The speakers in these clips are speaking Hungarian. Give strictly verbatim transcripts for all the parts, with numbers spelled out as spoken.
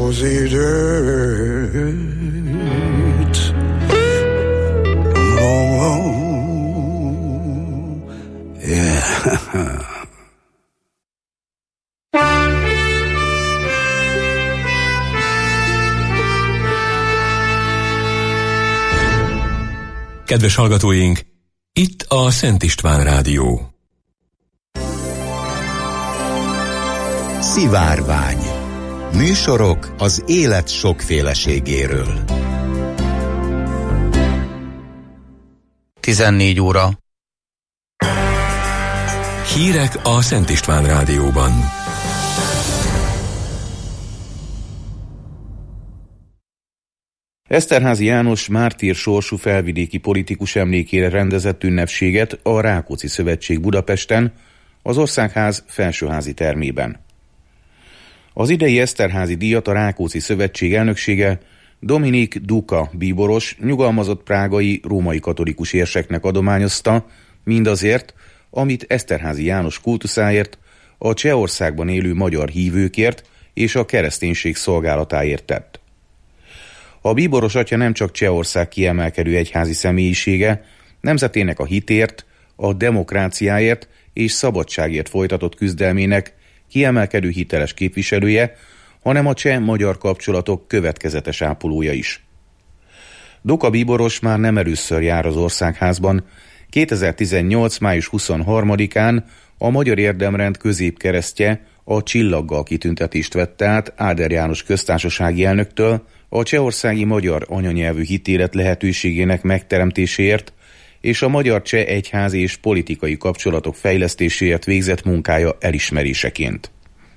rosy dirt. Oh, oh, yeah. Kedves hallgatóink, itt a Szent István Rádió. Szivárvány. Műsorok az élet sokféleségéről. tizennégy óra. Hírek a Szent István Rádióban. Eszterházy János mártír sorsú felvidéki politikus emlékére rendezett ünnepséget a Rákóczi Szövetség Budapesten, az Országház felsőházi termében. Az idei Eszterházy díjat a Rákóczi Szövetség elnöksége Dominik Duka bíboros, nyugalmazott prágai római katolikus érseknek adományozta, mindazért, amit Eszterházy János kultuszáért, a Csehországban élő magyar hívőkért és a kereszténység szolgálatáért tett. A bíboros atya nem csak Csehország kiemelkedő egyházi személyisége, nemzetének a hitért, a demokráciáért és szabadságért folytatott küzdelmének kiemelkedő hiteles képviselője, hanem a cseh-magyar kapcsolatok következetes ápolója is. Duka bíboros már nem először jár az Országházban. kétezer-tizennyolc. május huszonharmadikán a Magyar Érdemrend középkeresztje, a csillaggal kitüntetést vette át Áder János köztársasági elnöktől a csehországi magyar anyanyelvű hitélet lehetőségének megteremtéséért és a magyar-cseh egyházi és politikai kapcsolatok fejlesztéséért végzett munkája elismeréseként.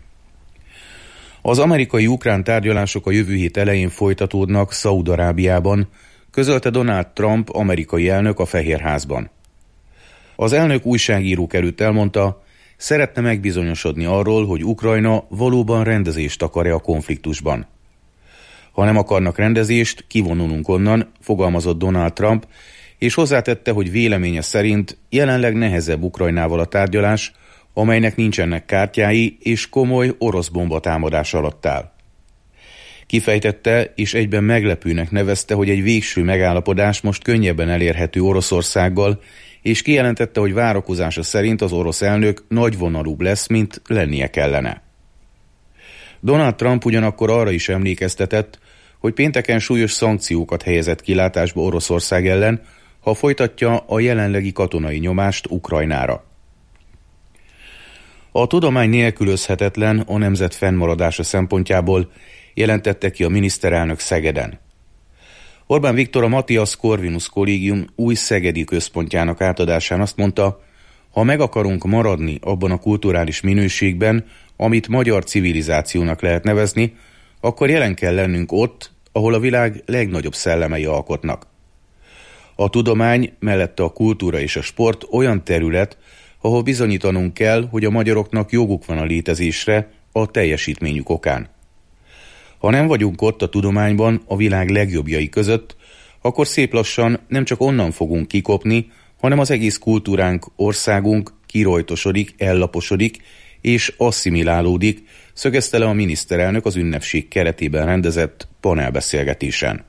Az amerikai-ukrán tárgyalások a jövő hét elején folytatódnak Szaúd-Arábiában, közölte Donald Trump amerikai elnök a Fehérházban. Az elnök újságírók előtt elmondta, szeretne megbizonyosodni arról, hogy Ukrajna valóban rendezést akar-e a konfliktusban. Ha nem akarnak rendezést, kivonulunk onnan, fogalmazott Donald Trump, és hozzátette, hogy véleménye szerint jelenleg nehezebb Ukrajnával a tárgyalás, amelynek nincsenek kártyái és komoly orosz bombatámadás alatt áll. Kifejtette és egyben meglepőnek nevezte, hogy egy végső megállapodás most könnyebben elérhető Oroszországgal, és kijelentette, hogy várakozása szerint az orosz elnök nagyvonalúbb lesz, mint lennie kellene. Donald Trump ugyanakkor arra is emlékeztetett, hogy pénteken súlyos szankciókat helyezett kilátásba Oroszország ellen, ha folytatja a jelenlegi katonai nyomást Ukrajnára. A tudomány nélkülözhetetlen a nemzet fennmaradása szempontjából, jelentette ki a miniszterelnök Szegeden. Orbán Viktor a Matthias Corvinus Kollégium új szegedi központjának átadásán azt mondta, ha meg akarunk maradni abban a kulturális minőségben, amit magyar civilizációnak lehet nevezni, akkor jelen kell lennünk ott, ahol a világ legnagyobb szellemei alkotnak. A tudomány, mellette a kultúra és a sport olyan terület, ahol bizonyítanunk kell, hogy a magyaroknak joguk van a létezésre a teljesítményük okán. Ha nem vagyunk ott a tudományban a világ legjobbjai között, akkor szép lassan nem csak onnan fogunk kikopni, hanem az egész kultúránk, országunk kirojtosodik, ellaposodik és asszimilálódik, szögezte le a miniszterelnök az ünnepség keretében rendezett panelbeszélgetésen.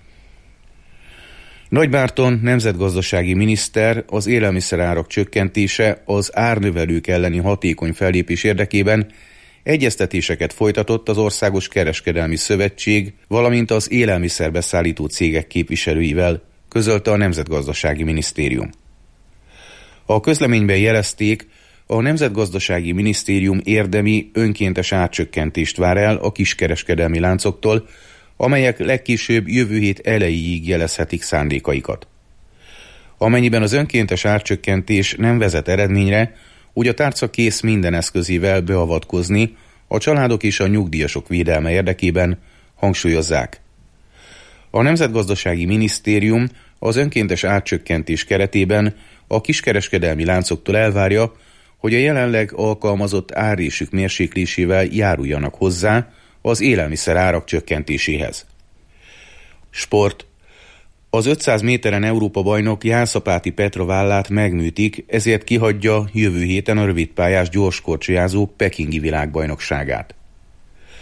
Nagy Márton nemzetgazdasági miniszter az élelmiszerárak csökkentése, az árnövelők elleni hatékony fellépés érdekében egyeztetéseket folytatott az Országos Kereskedelmi Szövetség, valamint az élelmiszerbeszállító cégek képviselőivel, közölte a Nemzetgazdasági Minisztérium. A közleményben jelezték, a Nemzetgazdasági Minisztérium érdemi önkéntes árcsökkentést vár el a kiskereskedelmi láncoktól, amelyek legkésőbb jövő hét elejéig jelezhetik szándékaikat. Amennyiben az önkéntes árcsökkentés nem vezet eredményre, úgy a tárca kész minden eszközével beavatkozni a családok és a nyugdíjasok védelme érdekében, hangsúlyozzák. A Nemzetgazdasági Minisztérium az önkéntes árcsökkentés keretében a kiskereskedelmi láncoktól elvárja, hogy a jelenleg alkalmazott árrésük mérséklésével járuljanak hozzá az élelmiszer árak csökkentéséhez. Sport. Az ötszáz méteren Európa-bajnok Jászapáti Petra vállát megműtik, ezért kihagyja jövő héten a rövidpályás gyorskorcsolyázók pekingi világbajnokságát.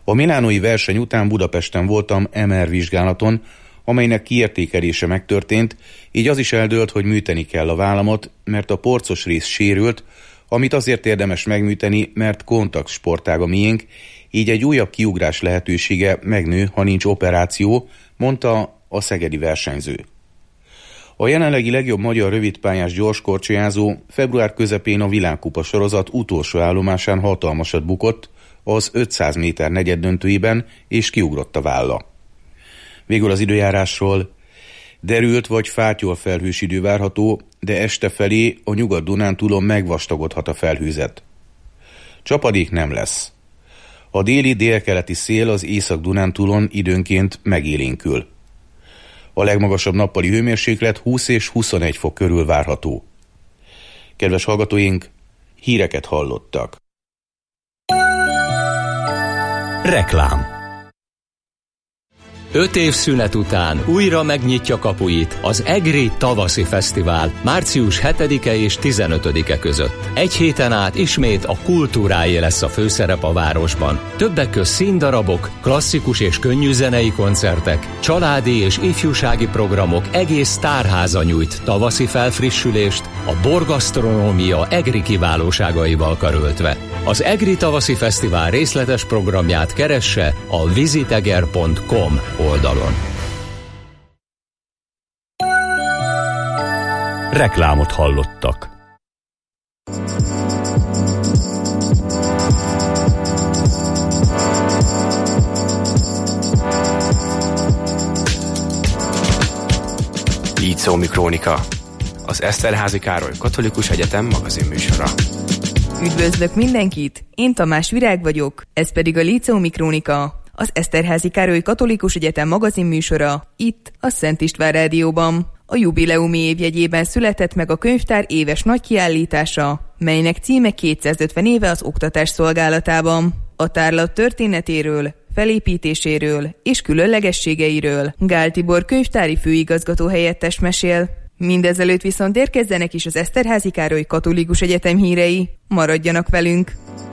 A milánói verseny után Budapesten voltam em er vizsgálaton, amelynek kiértékelése megtörtént, így az is eldőlt, hogy műteni kell a vállamat, mert a porcos rész sérült, amit azért érdemes megműteni, mert kontakt sportág a miénk, így egy újabb kiugrás lehetősége megnő, ha nincs operáció, mondta a szegedi versenyző. A jelenlegi legjobb magyar rövidpályás gyorskorcsolyázó február közepén a világkupa sorozat utolsó állomásán hatalmasat bukott az ötszáz méter negyeddöntőiben, és kiugrott a válla. Végül az időjárásról: derült vagy fátyol felhős idő várható, de este felé a Nyugat-Dunántúlon megvastagodhat a felhőzet. Csapadék nem lesz. A déli délkeleti szél az Észak-Dunántúlon időnként megélénkül. A legmagasabb nappali hőmérséklet húsz és huszonegy fok körül várható. Kedves hallgatóink, híreket hallottak. Reklám. Öt év szünet után újra megnyitja kapuit az EGRI Tavaszi Fesztivál március hetedike és tizenötödike között. Egy héten át ismét a kultúráé lesz a főszerep a városban. Többek közt színdarabok, klasszikus és könnyű zenei koncertek, családi és ifjúsági programok, egész tárháza nyújt tavaszi felfrissülést, a borgasztronómia EGRI kiválóságaival karöltve. Az EGRI Tavaszi Fesztivál részletes programját keresse a visiteger pont com oldalon. Reklámot hallottak. Líceumi Krónika, az Eszterházy Károly Katolikus Egyetem magazinműsora. Üdvözlök mindenkit, én Tamás Virág vagyok, ez pedig a Líceumi Krónika, az Eszterházy Károly Katolikus Egyetem magazinműsora, itt a Szent István Rádióban. A jubileumi év jegyében született meg a könyvtár éves nagykiállítása, melynek címe kétszázötven éve az oktatás szolgálatában. A tárlat történetéről, felépítéséről és különlegességeiről Gál Tibor könyvtári főigazgató helyettes mesél. Mindezelőtt viszont érkezzenek is az Eszterházy Károly Katolikus Egyetem hírei. Maradjanak velünk!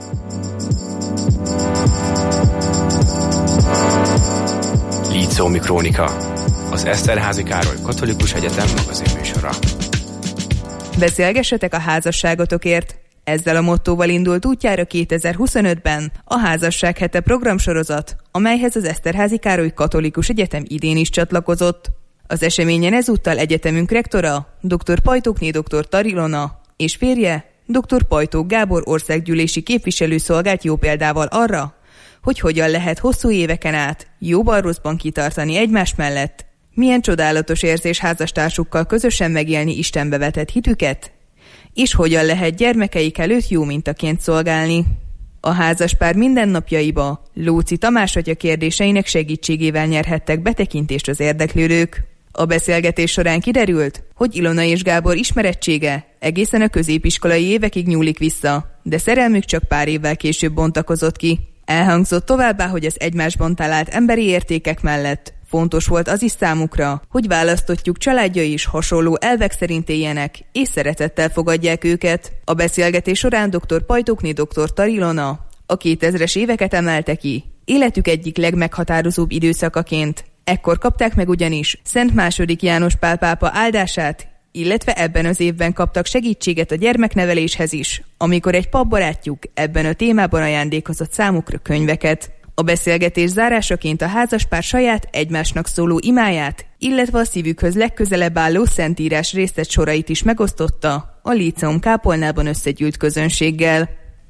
Líceumi Krónika, az Eszterházy Károly Katolikus Egyetem magazinműsora. Beszélgessetek a házasságotokért! Ezzel a mottóval indult útjára kétezer-huszonötben a Házasság hete programsorozat, amelyhez az Eszterházy Károly Katolikus Egyetem idén is csatlakozott. Az eseményen ezúttal egyetemünk rektora, dr. Pajtókné dr. Tarilona és férje, dr. Pajtók Gábor országgyűlési képviselő szolgált jó példával arra, hogy hogyan lehet hosszú éveken át jóban rosszban kitartani egymás mellett, milyen csodálatos érzés házastársukkal közösen megélni Istenbe vetett hitüket, és hogyan lehet gyermekeik előtt jó mintaként szolgálni. A házaspár mindennapjaiba Lóczy Tamás atya kérdéseinek segítségével nyerhettek betekintést az érdeklődők. A beszélgetés során kiderült, hogy Ilona és Gábor ismerettsége egészen a középiskolai évekig nyúlik vissza, de szerelmük csak pár évvel később bontakozott ki. Elhangzott továbbá, hogy az egymásban talált emberi értékek mellett fontos volt az is számukra, hogy választottjuk családjai is hasonló elvek szerint éljenek, és szeretettel fogadják őket. A beszélgetés során dr. Pajtókné dr. Tarilona a kétezres éveket emelte ki, életük egyik legmeghatározóbb időszakaként. Ekkor kapták meg ugyanis Szent második János Pál pápa áldását, illetve ebben az évben kaptak segítséget a gyermekneveléshez is, amikor egy papbarátjuk ebben a témában ajándékozott számukra könyveket. A beszélgetés zárásaként a házaspár saját egymásnak szóló imáját, illetve a szívükhöz legközelebb álló szentírás részlet sorait is megosztotta a Líceum kápolnában összegyűlt közönséggel.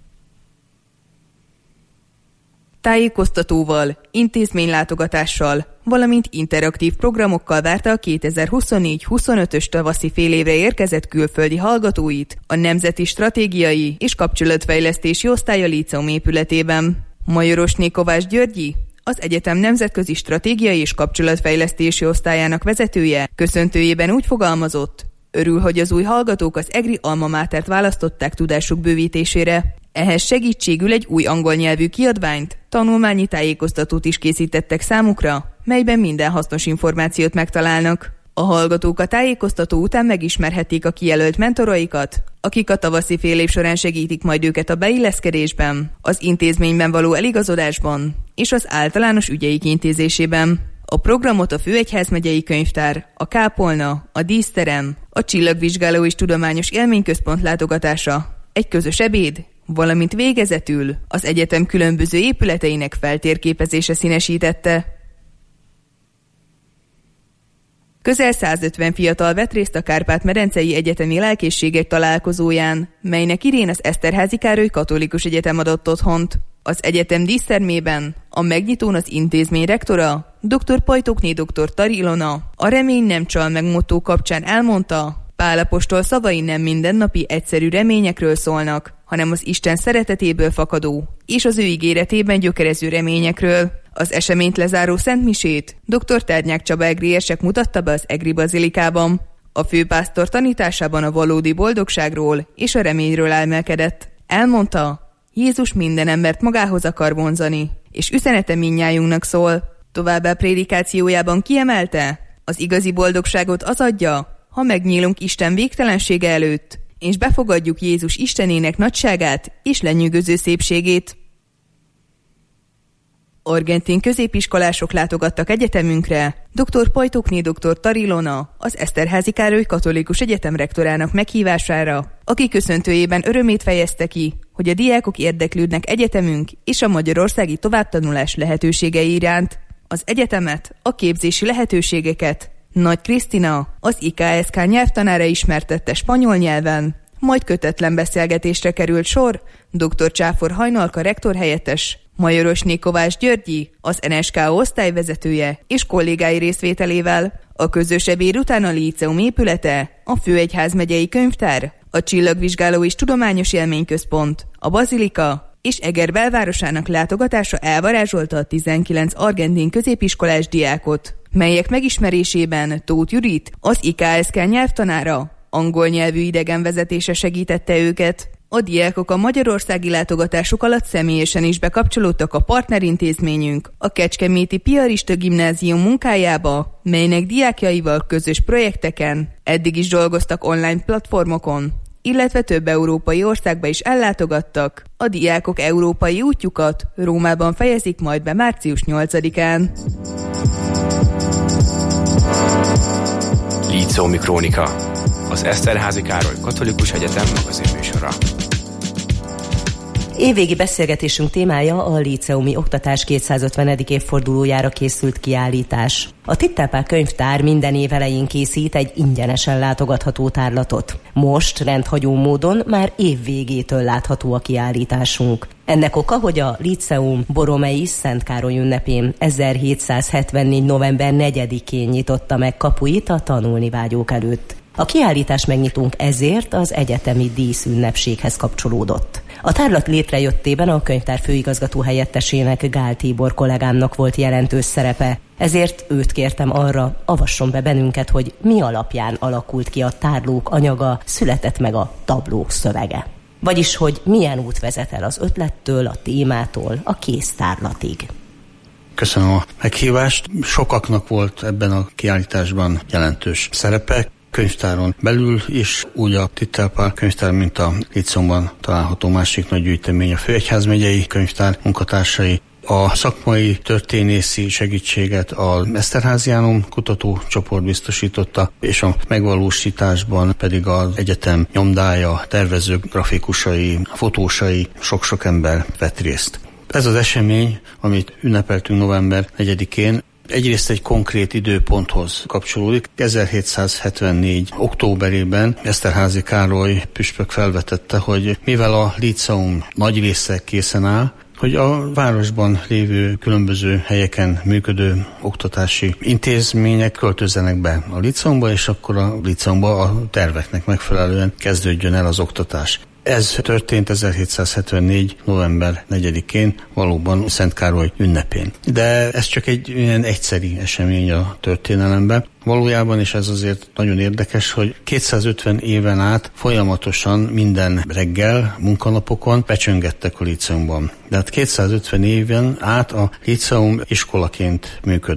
Tájékoztatóval, intézménylátogatással, valamint interaktív programokkal várta a kétezer-huszonnégy-huszonötös tavaszi félévre érkezett külföldi hallgatóit a Nemzeti Stratégiai és Kapcsolatfejlesztési Osztály a Líceum épületében. Majorosné Kovács Györgyi, az egyetem Nemzetközi Stratégiai és Kapcsolatfejlesztési Osztályának vezetője köszöntőjében úgy fogalmazott, örül, hogy az új hallgatók az EGRI Alma Mátert választották tudásuk bővítésére. Ehhez segítségül egy új angol nyelvű kiadványt, tanulmányi tájékoztatót is készítettek számukra, melyben minden hasznos információt megtalálnak. A hallgatók a tájékoztató után megismerhették a kijelölt mentoraikat, akik a tavaszi fél év során segítik majd őket a beilleszkedésben, az intézményben való eligazodásban, és az általános ügyeik intézésében. A programot a Főegyházmegyei Könyvtár, a Kápolna, a Díszterem, a Csillagvizsgáló és Tudományos Élményközpont látogatása, egy közös ebéd, valamint végezetül az egyetem különböző épületeinek feltérképezése színesítette. Közel százötven fiatal vett részt a Kárpát-medencei Egyetemi Lelkészségek találkozóján, melynek idén az Eszterházy Károly Katolikus Egyetem adott otthont. Az egyetem dísztermében a megnyitón az intézmény rektora, dr. Pajtókné dr. Tari Ilona a Remény nem csal meg motto kapcsán elmondta, Pál apostol szavai nem mindennapi egyszerű reményekről szólnak, hanem az Isten szeretetéből fakadó és az ő ígéretében gyökerező reményekről. Az eseményt lezáró szentmisét dr. Ternyák Csaba egriesek mutatta be az Egri Bazilikában. A főpásztor tanításában a valódi boldogságról és a reményről elmelkedett. Elmondta, Jézus minden embert magához akar vonzani, és üzenete mindnyájunknak szól. Továbbá prédikációjában kiemelte, az igazi boldogságot az adja, ha megnyílunk Isten végtelensége előtt, és befogadjuk Jézus Istenének nagyságát és lenyűgöző szépségét. Argentin középiskolások látogattak egyetemünkre, dr. Pajtókné dr. Tari Ilona az Eszterházy Károly Katolikus Egyetem rektorának meghívására, aki köszöntőjében örömét fejezte ki, hogy a diákok érdeklődnek egyetemünk és a magyarországi továbbtanulás lehetőségei iránt. Az egyetemet, a képzési lehetőségeket Nagy Krisztina, az I K S K nyelvtanára ismertette spanyol nyelven, majd kötetlen beszélgetésre került sor dr. Csáfor Hajnalka rektorhelyettes, Majorosné Kovács Györgyi, az N S K osztályvezetője és kollégái részvételével. A közös ebéd után a líceum épülete, a Főegyházmegyei Könyvtár, a Csillagvizsgáló és Tudományos Élményközpont, a Bazilika és Eger belvárosának látogatása elvarázsolta a tizenkilenc argentin középiskolás diákot, melyek megismerésében Tóth Judit, az I K S K nyelvtanára, angol nyelvű idegenvezetése segítette őket. A diákok a magyarországi látogatásuk alatt személyesen is bekapcsolódtak a partnerintézményünk, a Kecskeméti Piarista Gimnázium munkájába, melynek diákjaival közös projekteken eddig is dolgoztak online platformokon, illetve több európai országba is ellátogattak. A diákok európai útjukat Rómában fejezik majd be március nyolcadikán. Líceumi Krónika, az Eszterházy Károly Katolikus Egyetem magazinműsora. Évvégi beszélgetésünk témája a líceumi oktatás kétszázötvenedik évfordulójára készült kiállítás. A Tittepál Könyvtár minden év elején készít egy ingyenesen látogatható tárlatot. Most rendhagyó módon már év végétől látható a kiállításunk. Ennek oka, hogy a Líceum Boromei Szent Károly ünnepén ezerhétszázhetvennégy. november negyedikén nyitotta meg kapuit a tanulni vágyók előtt. A kiállítás megnyitónk ezért az egyetemi díszünnepséghez kapcsolódott. A tárlat létrejöttében a könyvtár főigazgató helyettesének, Gál Tibor kollégámnak volt jelentős szerepe, ezért őt kértem arra, avasson be bennünket, hogy mi alapján alakult ki a tárlók anyaga, született meg a tablók szövege. Vagyis, hogy milyen út vezet el az ötlettől, a témától, a kész tárlatig. Köszönöm a meghívást. Sokaknak volt ebben a kiállításban jelentős szerepe. Könyvtáron belül is, úgy a Tittepál Könyvtár, mint a Líceumban található másik nagy gyűjtemény, a Főegyházmegyei Könyvtár munkatársai. A szakmai történészi segítséget az Eszterháziánum kutatócsoport biztosította, és a megvalósításban pedig az egyetem nyomdája, tervezők, grafikusai, fotósai, sok-sok ember vett részt. Ez az esemény, amit ünnepeltünk november negyedikén, egyrészt egy konkrét időponthoz kapcsolódik. ezerhétszázhetvennégy. októberében Eszterházy Károly püspök felvetette, hogy mivel a líceum nagy része készen áll, hogy a városban lévő különböző helyeken működő oktatási intézmények költözzenek be a líceumba, és akkor a líceumba a terveknek megfelelően kezdődjön el az oktatás. Ez történt ezerhétszázhetvennégy. november negyedikén, valóban Szent Károly ünnepén. De ez csak egy ilyen egyszeri esemény a történelemben. Valójában, és ez azért nagyon érdekes, hogy kétszázötven éven át folyamatosan minden reggel, munkanapokon becsöngettek a líceumban. De hát kétszázötven éven át a líceum iskolaként működött.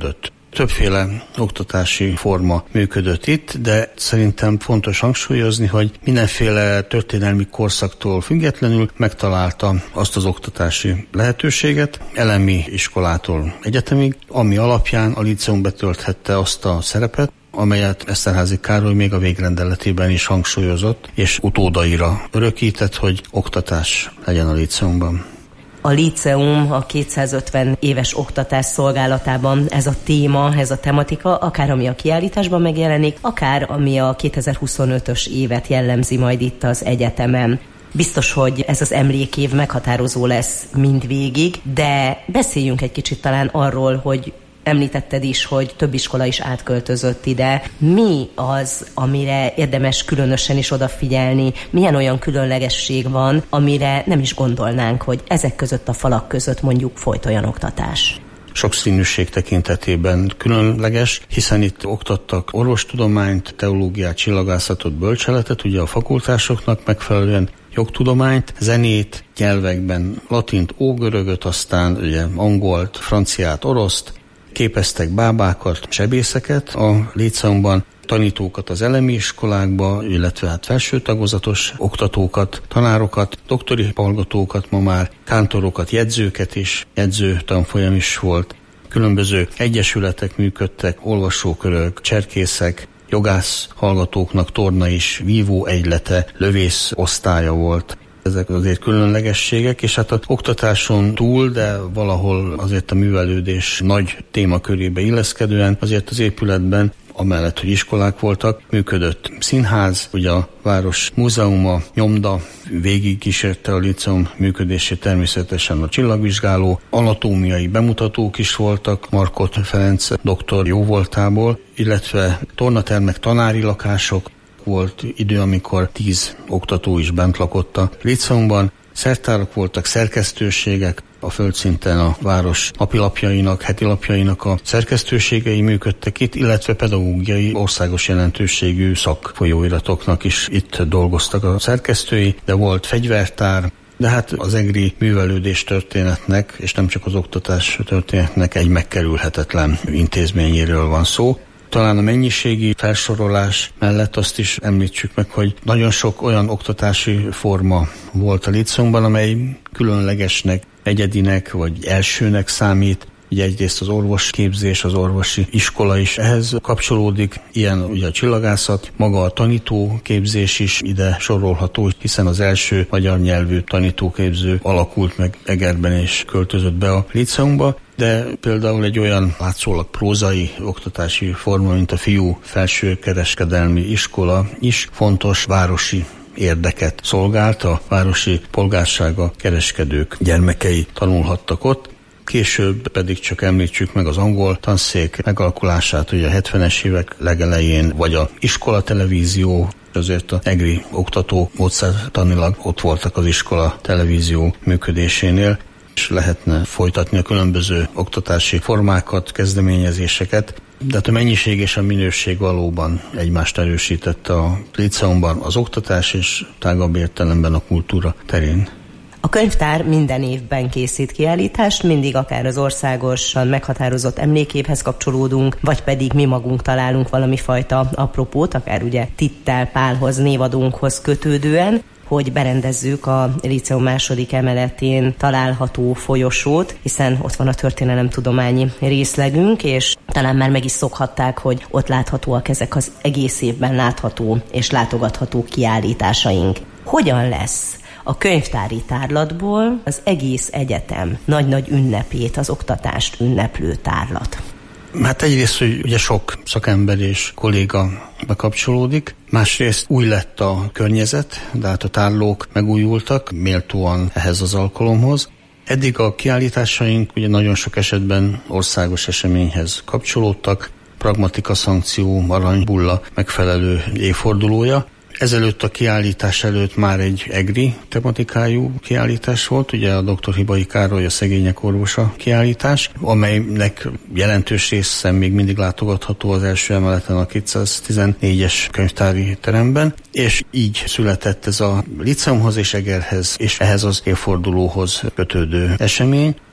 Többféle oktatási forma működött itt, de szerintem fontos hangsúlyozni, hogy mindenféle történelmi korszaktól függetlenül megtalálta azt az oktatási lehetőséget, elemi iskolától egyetemig, ami alapján a líceum betölthette azt a szerepet, amelyet Eszterházy Károly még a végrendeletében is hangsúlyozott, és utódaira örökített, hogy oktatás legyen a líceumban. A líceum a kétszázötven éves oktatás szolgálatában ez a téma, ez a tematika, akár ami a kiállításban megjelenik, akár ami a kétezer-huszonötös évet jellemzi majd itt az egyetemen. Biztos, hogy ez az emlékév meghatározó lesz mindvégig, de beszéljünk egy kicsit talán arról, hogy említetted is, hogy több iskola is átköltözött ide. Mi az, amire érdemes különösen is odafigyelni? Milyen olyan különlegesség van, amire nem is gondolnánk, hogy ezek között a falak között mondjuk folyt olyan oktatás? Sokszínűség tekintetében különleges, hiszen itt oktattak orvostudományt, teológiát, csillagászatot, bölcseletet, ugye a fakultásoknak megfelelően, jogtudományt, zenét, nyelvekben latint, ógörögöt, aztán ugye angolt, franciát, oroszt, képeztek bábákat, sebészeket a líceumban, tanítókat az elemi iskolákba, illetve hát felső tagozatos oktatókat, tanárokat, doktori hallgatókat ma már, kántorokat, jegyzőket is, jegyző tanfolyam is volt. Különböző egyesületek működtek, olvasókörök, cserkészek, jogász hallgatóknak torna is, vívó egylete, lövész osztálya volt. Ezek azért különlegességek, és hát az oktatáson túl, de valahol azért a művelődés nagy témakörébe illeszkedően azért az épületben, amellett, hogy iskolák voltak, működött színház, ugye a város múzeuma, nyomda, végig kísérte a líceum működését természetesen a csillagvizsgáló, anatómiai bemutatók is voltak, Markot Ferenc doktor jóvoltából, illetve tornatermek, tanári lakások. Volt idő, amikor tíz oktató is bent lakott a líceumban, szertárak voltak, szerkesztőségek, a földszinten a város napilapjainak, hetilapjainak a szerkesztőségei működtek itt, illetve pedagógiai országos jelentőségű szakfolyóiratoknak is itt dolgoztak a szerkesztői, de volt fegyvertár, de hát az egri művelődés történetnek, és nem csak az oktatás történetnek egy megkerülhetetlen intézményéről van szó. Talán a mennyiségi felsorolás mellett azt is említsük meg, hogy nagyon sok olyan oktatási forma volt a líceumban, amely különlegesnek, egyedinek vagy elsőnek számít. Ugye egyrészt az orvosképzés, az orvosi iskola is ehhez kapcsolódik, ilyen ugye a csillagászat, maga a tanítóképzés is ide sorolható, hiszen az első magyar nyelvű tanítóképző alakult meg Egerben és költözött be a líceumba, de például egy olyan látszólag prózai oktatási forma, mint a fiú felsőkereskedelmi iskola is fontos városi érdeket szolgált, a városi polgársága, kereskedők gyermekei tanulhattak ott. Később pedig csak említsük meg az angol tanszék megalakulását, ugye a hetvenes évek legelején, vagy a iskola televízió, azért az egri oktatók módszertanilag ott voltak az iskola televízió működésénél, és lehetne folytatni a különböző oktatási formákat, kezdeményezéseket, de a mennyiség és a minőség valóban egymást erősítette a líceumban az oktatás és tágabb értelemben a kultúra terén. A könyvtár minden évben készít kiállítást, mindig akár az országosan meghatározott emlékévhez kapcsolódunk, vagy pedig mi magunk találunk valami fajta apropót, akár ugye Tittel Pálhoz, névadunkhoz kötődően, hogy berendezzük a líceum második emeletén található folyosót, hiszen ott van a történelemtudományi részlegünk, és talán már meg is szokhatták, hogy ott láthatóak ezek az egész évben látható és látogatható kiállításaink. Hogyan lesz a könyvtári tárlatból az egész egyetem nagy-nagy ünnepét, az oktatást ünneplő tárlat? Hát egyrészt, hogy ugye sok szakember és kolléga bekapcsolódik, másrészt új lett a környezet, de hát a tárlók megújultak méltóan ehhez az alkalomhoz. Eddig a kiállításaink ugye nagyon sok esetben országos eseményhez kapcsolódtak, pragmatika szankció, aranybulla megfelelő évfordulója. Ezelőtt a kiállítás előtt már egy egri tematikájú kiállítás volt, ugye a doktor Hibai Károly, a szegények orvosa kiállítás, amelynek jelentős része még mindig látogatható az első emeleten a kétszáztizennégyes könyvtári teremben, és így született ez a líceumhoz és Egerhez, és ehhez az évfordulóhoz kötődő esemény.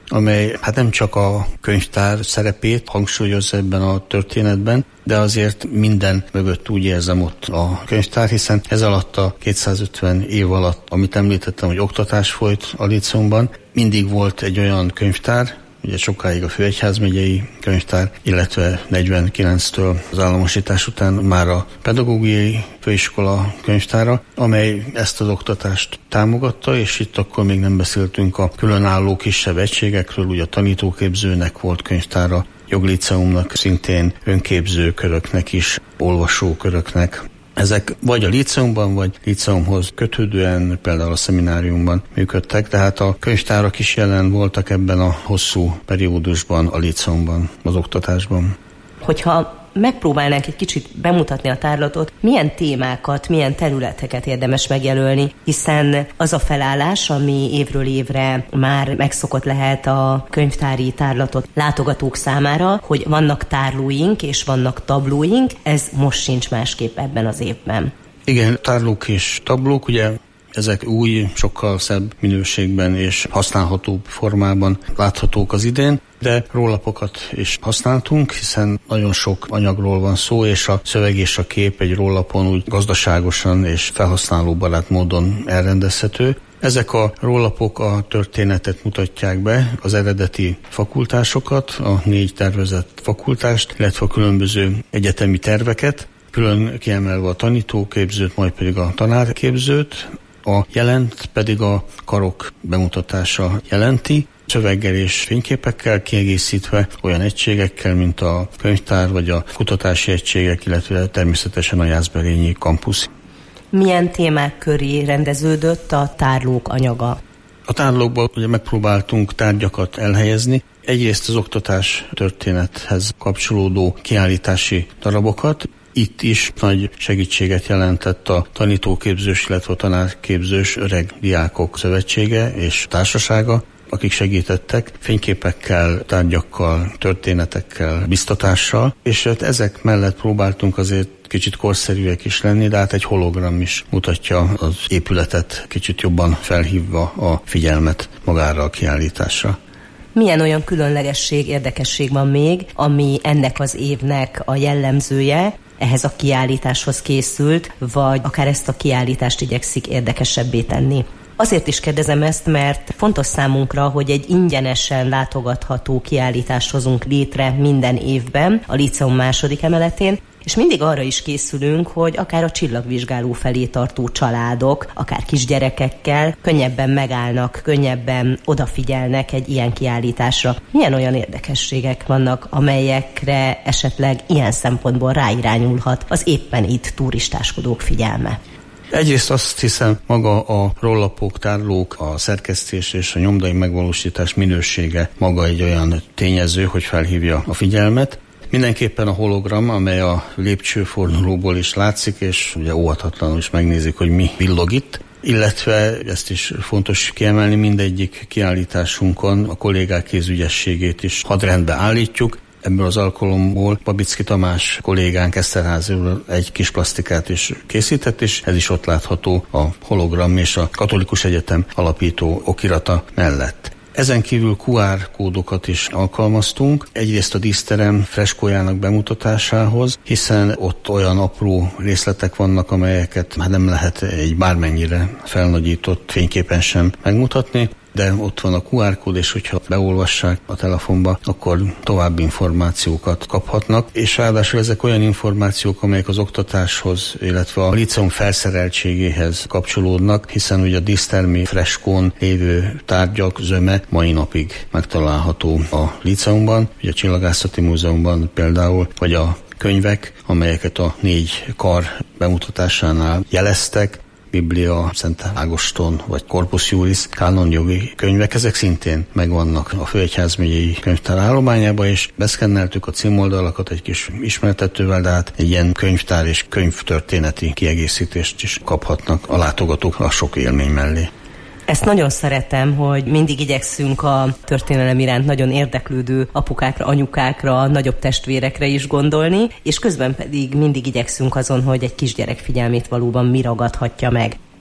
amely hát nem csak a könyvtár szerepét hangsúlyozza ebben a történetben, de azért minden mögött úgy érzem ott a könyvtár, hiszen ez alatt a kétszázötven év alatt, amit említettem, hogy oktatás folyt a Líceumban, mindig volt egy olyan könyvtár, ugye sokáig a Főegyházmegyei könyvtár, illetve negyvenkilenctől az államosítás után már a pedagógiai főiskola könyvtára, amely ezt az oktatást támogatta, és itt akkor még nem beszéltünk a különálló kisebb egységekről, ugye a tanítóképzőnek volt könyvtára, Joglíceumnak szintén önképző köröknek is, olvasóköröknek. Ezek vagy a Líceumban, vagy Líceumhoz kötődően, például a szemináriumban működtek, tehát a könyvtárak is jelen voltak ebben a hosszú periódusban a Líceumban, az oktatásban. Hogyha megpróbálnánk egy kicsit bemutatni a tárlatot, milyen témákat, milyen területeket érdemes megjelölni, hiszen az a felállás, ami évről évre már megszokott lehet a könyvtári tárlatot látogatók számára, hogy vannak tárlóink és vannak tablóink, ez most sincs másképp ebben az évben. Igen, tárlók és tablók, ugye ezek új, sokkal szebb minőségben és használhatóbb formában láthatók az idén, de rólapokat is használtunk, hiszen nagyon sok anyagról van szó, és a szöveg és a kép egy rólapon úgy gazdaságosan és felhasználóbarát módon elrendezhető. Ezek a rólapok a történetet mutatják be, az eredeti fakultásokat, a négy tervezett fakultást, illetve a különböző egyetemi terveket, külön kiemelve a tanítóképzőt, majd pedig a tanárképzőt. A jelent pedig a karok bemutatása jelenti, szöveggel és fényképekkel kiegészítve olyan egységekkel, mint a könyvtár vagy a kutatási egységek, illetve természetesen a Jászberényi kampusz. Milyen témák köré rendeződött a tárlók anyaga? A tárlókban ugye megpróbáltunk tárgyakat elhelyezni, egyrészt az oktatás történethez kapcsolódó kiállítási darabokat. Itt is nagy segítséget jelentett a tanítóképzős, illetve a tanárképzős öreg diákok szövetsége és társasága, akik segítettek fényképekkel, tárgyakkal, történetekkel, biztatással, és hát ezek mellett próbáltunk azért kicsit korszerűek is lenni, de hát egy hologram is mutatja az épületet, kicsit jobban felhívva a figyelmet magára a kiállításra. Milyen olyan különlegesség, érdekesség van még, ami ennek az évnek a jellemzője, ehhez a kiállításhoz készült, vagy akár ezt a kiállítást igyekszik érdekesebbé tenni? Azért is kérdezem ezt, mert fontos számunkra, hogy egy ingyenesen látogatható kiállítást hozunk létre minden évben a Líceum második emeletén, és mindig arra is készülünk, hogy akár a csillagvizsgáló felé tartó családok, akár kisgyerekekkel könnyebben megállnak, könnyebben odafigyelnek egy ilyen kiállításra. Milyen olyan érdekességek vannak, amelyekre esetleg ilyen szempontból ráirányulhat az éppen itt turistáskodók figyelme? Egyrészt azt hiszem, maga a rollapok, tárlók, a szerkesztés és a nyomdai megvalósítás minősége maga egy olyan tényező, hogy felhívja a figyelmet. Mindenképpen a hologram, amely a lépcsőfordulóból is látszik, és ugye óhatatlanul is megnézik, hogy mi villog itt, illetve ezt is fontos kiemelni, mindegyik kiállításunkon a kollégák kézügyességét is hadrendbe állítjuk. Ebből az alkalomból Babicki Tamás kollégánk Eszterházyról egy kis plasztikát is készített, és ez is ott látható a hologram és a Katolikus Egyetem alapító okirata mellett. Ezen kívül kú ár kódokat is alkalmaztunk, egyrészt a díszterem freskójának bemutatásához, hiszen ott olyan apró részletek vannak, amelyeket már nem lehet egy bármennyire felnagyított fényképen sem megmutatni, de ott van a kú ár kód, és hogyha beolvassák a telefonba, akkor további információkat kaphatnak, és ráadásul ezek olyan információk, amelyek az oktatáshoz, illetve a líceum felszereltségéhez kapcsolódnak, hiszen ugye a dísztermi freskón lévő tárgyak zöme mai napig megtalálható a líceumban, ugye a Csillagászati Múzeumban például, vagy a könyvek, amelyeket a négy kar bemutatásánál jeleztek, Biblia, Szent Ágoston vagy Corpus Juris kánonjogi könyvek, ezek szintén megvannak a Főegyházmegyei könyvtár állományába, és beszkenneltük a címoldalakat egy kis ismertetővel, de hát egy ilyen könyvtár és könyvtörténeti kiegészítést is kaphatnak a látogatók a sok élmény mellé. Ezt nagyon szeretem, hogy mindig igyekszünk a történelem iránt nagyon érdeklődő apukákra, anyukákra, nagyobb testvérekre is gondolni, és közben pedig mindig igyekszünk azon, hogy egy kisgyerek figyelmét valóban mi ragadhatja meg.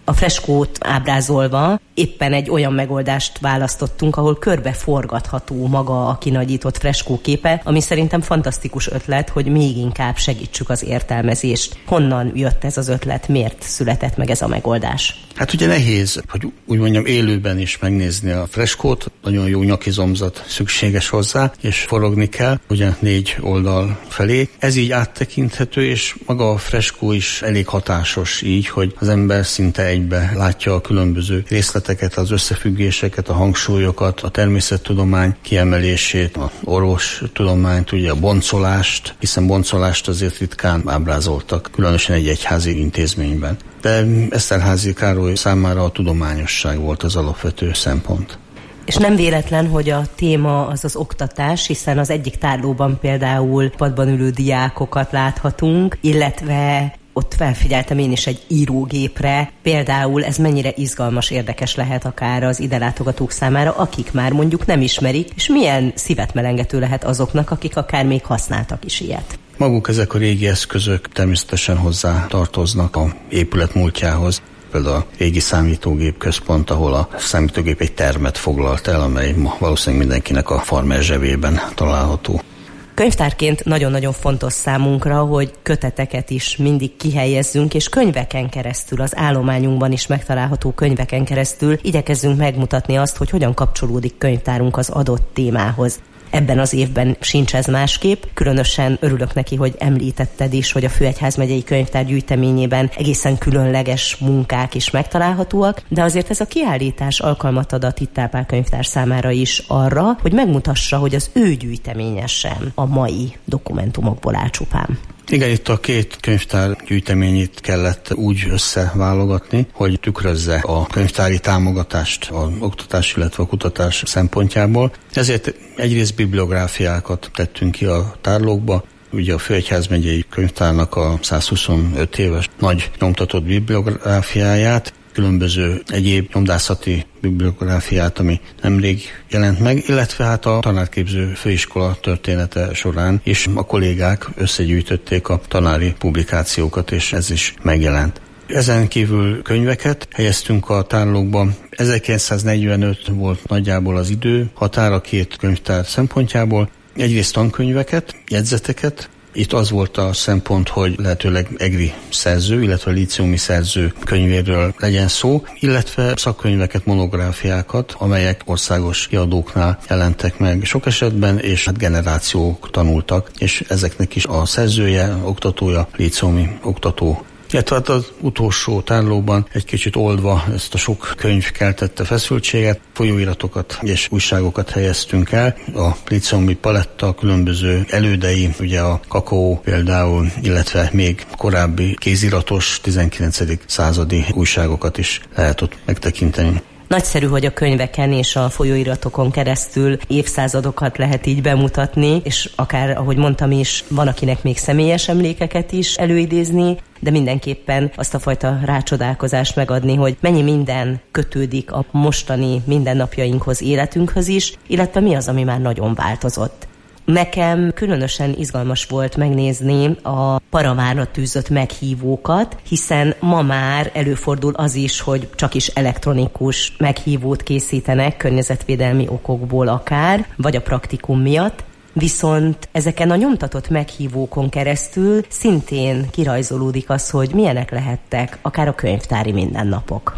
A freskót ábrázolva éppen egy olyan megoldást választottunk, ahol körbeforgatható maga a kinagyított freskó képe, ami szerintem fantasztikus ötlet, hogy még inkább segítsük az értelmezést. Honnan jött ez az ötlet, miért született meg ez a megoldás? Hát ugye nehéz, hogy úgy mondjam, élőben is megnézni a freskót, nagyon jó nyakizomzat szükséges hozzá, és forogni kell, ugye négy oldal felé. Ez így áttekinthető, és maga a freskó is elég hatásos így, hogy az ember szinte egybe látja a különböző részleteket, az összefüggéseket, a hangsúlyokat, a természettudomány kiemelését, a orvostudományt, ugye a boncolást, hiszen boncolást azért ritkán ábrázoltak, különösen egy egyházi intézményben. De Eszterházy Károly számára a tudományosság volt az alapvető szempont. És nem véletlen, hogy a téma az az oktatás, hiszen az egyik tárlóban például padban ülő diákokat láthatunk, illetve ott felfigyeltem én is egy írógépre. Például ez mennyire izgalmas, érdekes lehet akár az ide látogatók számára, akik már mondjuk nem ismerik, és milyen szívet melengető lehet azoknak, akik akár még használtak is ilyet. Maguk ezek a régi eszközök természetesen hozzá tartoznak a épület múltjához. Például a régi számítógép központ, ahol a számítógép egy termet foglalt el, amely ma valószínűleg mindenkinek a farmer zsebében található. Könyvtárként nagyon-nagyon fontos számunkra, hogy köteteket is mindig kihelyezzünk, és könyveken keresztül, az állományunkban is megtalálható könyveken keresztül igyekezzünk megmutatni azt, hogy hogyan kapcsolódik könyvtárunk az adott témához. Ebben az évben sincs ez másképp. Különösen örülök neki, hogy említetted is, hogy a Főegyházmegyei Könyvtár gyűjteményében egészen különleges munkák is megtalálhatóak, de azért ez a kiállítás alkalmat ad a Tittál Könyvtár számára is arra, hogy megmutassa, hogy az ő gyűjteménye sem a mai dokumentumokból áll csupán. Igen, itt a két könyvtár gyűjteményét kellett úgy összeválogatni, hogy tükrözze a könyvtári támogatást az oktatás, illetve a kutatás szempontjából. Ezért egyrészt bibliográfiákat tettünk ki a tárlókba. Ugye a Főegyházmegyei Könyvtárnak a százhuszonöt éves nagy nyomtatott bibliográfiáját, különböző egyéb nyomdászati bibliográfiát, ami nemrég jelent meg, illetve hát a tanárképző főiskola története során is a kollégák összegyűjtötték a tanári publikációkat, és ez is megjelent. Ezen kívül könyveket helyeztünk a tárlókba. ezerkilencszáznegyvenöt volt nagyjából az idő határ a két könyvtár szempontjából. Egyrészt tankönyveket, jegyzeteket. Itt az volt a szempont, hogy lehetőleg egri szerző, illetve líceumi szerző könyvéről legyen szó, illetve szakkönyveket, monográfiákat, amelyek országos kiadóknál jelentek meg sok esetben, és hát generációk tanultak, és ezeknek is a szerzője, oktatója, líceumi oktató. Illetve hát az utolsó tárlóban egy kicsit oldva ezt a sok könyv keltette feszültséget, folyóiratokat és újságokat helyeztünk el. A líceumi paletta különböző elődei, ugye a Kakaó például, illetve még korábbi kéziratos tizenkilencedik századi újságokat is lehet ott megtekinteni. Nagyszerű, hogy a könyveken és a folyóiratokon keresztül évszázadokat lehet így bemutatni, és akár, ahogy mondtam is, van akinek még személyes emlékeket is előidézni, de mindenképpen azt a fajta rácsodálkozást megadni, hogy mennyi minden kötődik a mostani mindennapjainkhoz, életünkhöz is, illetve mi az, ami már nagyon változott. Nekem különösen izgalmas volt megnézni a paravánra tűzött meghívókat, hiszen ma már előfordul az is, hogy csak is elektronikus meghívót készítenek, környezetvédelmi okokból akár, vagy a praktikum miatt. Viszont ezeken a nyomtatott meghívókon keresztül szintén kirajzolódik az, hogy milyenek lehettek akár a könyvtári mindennapok.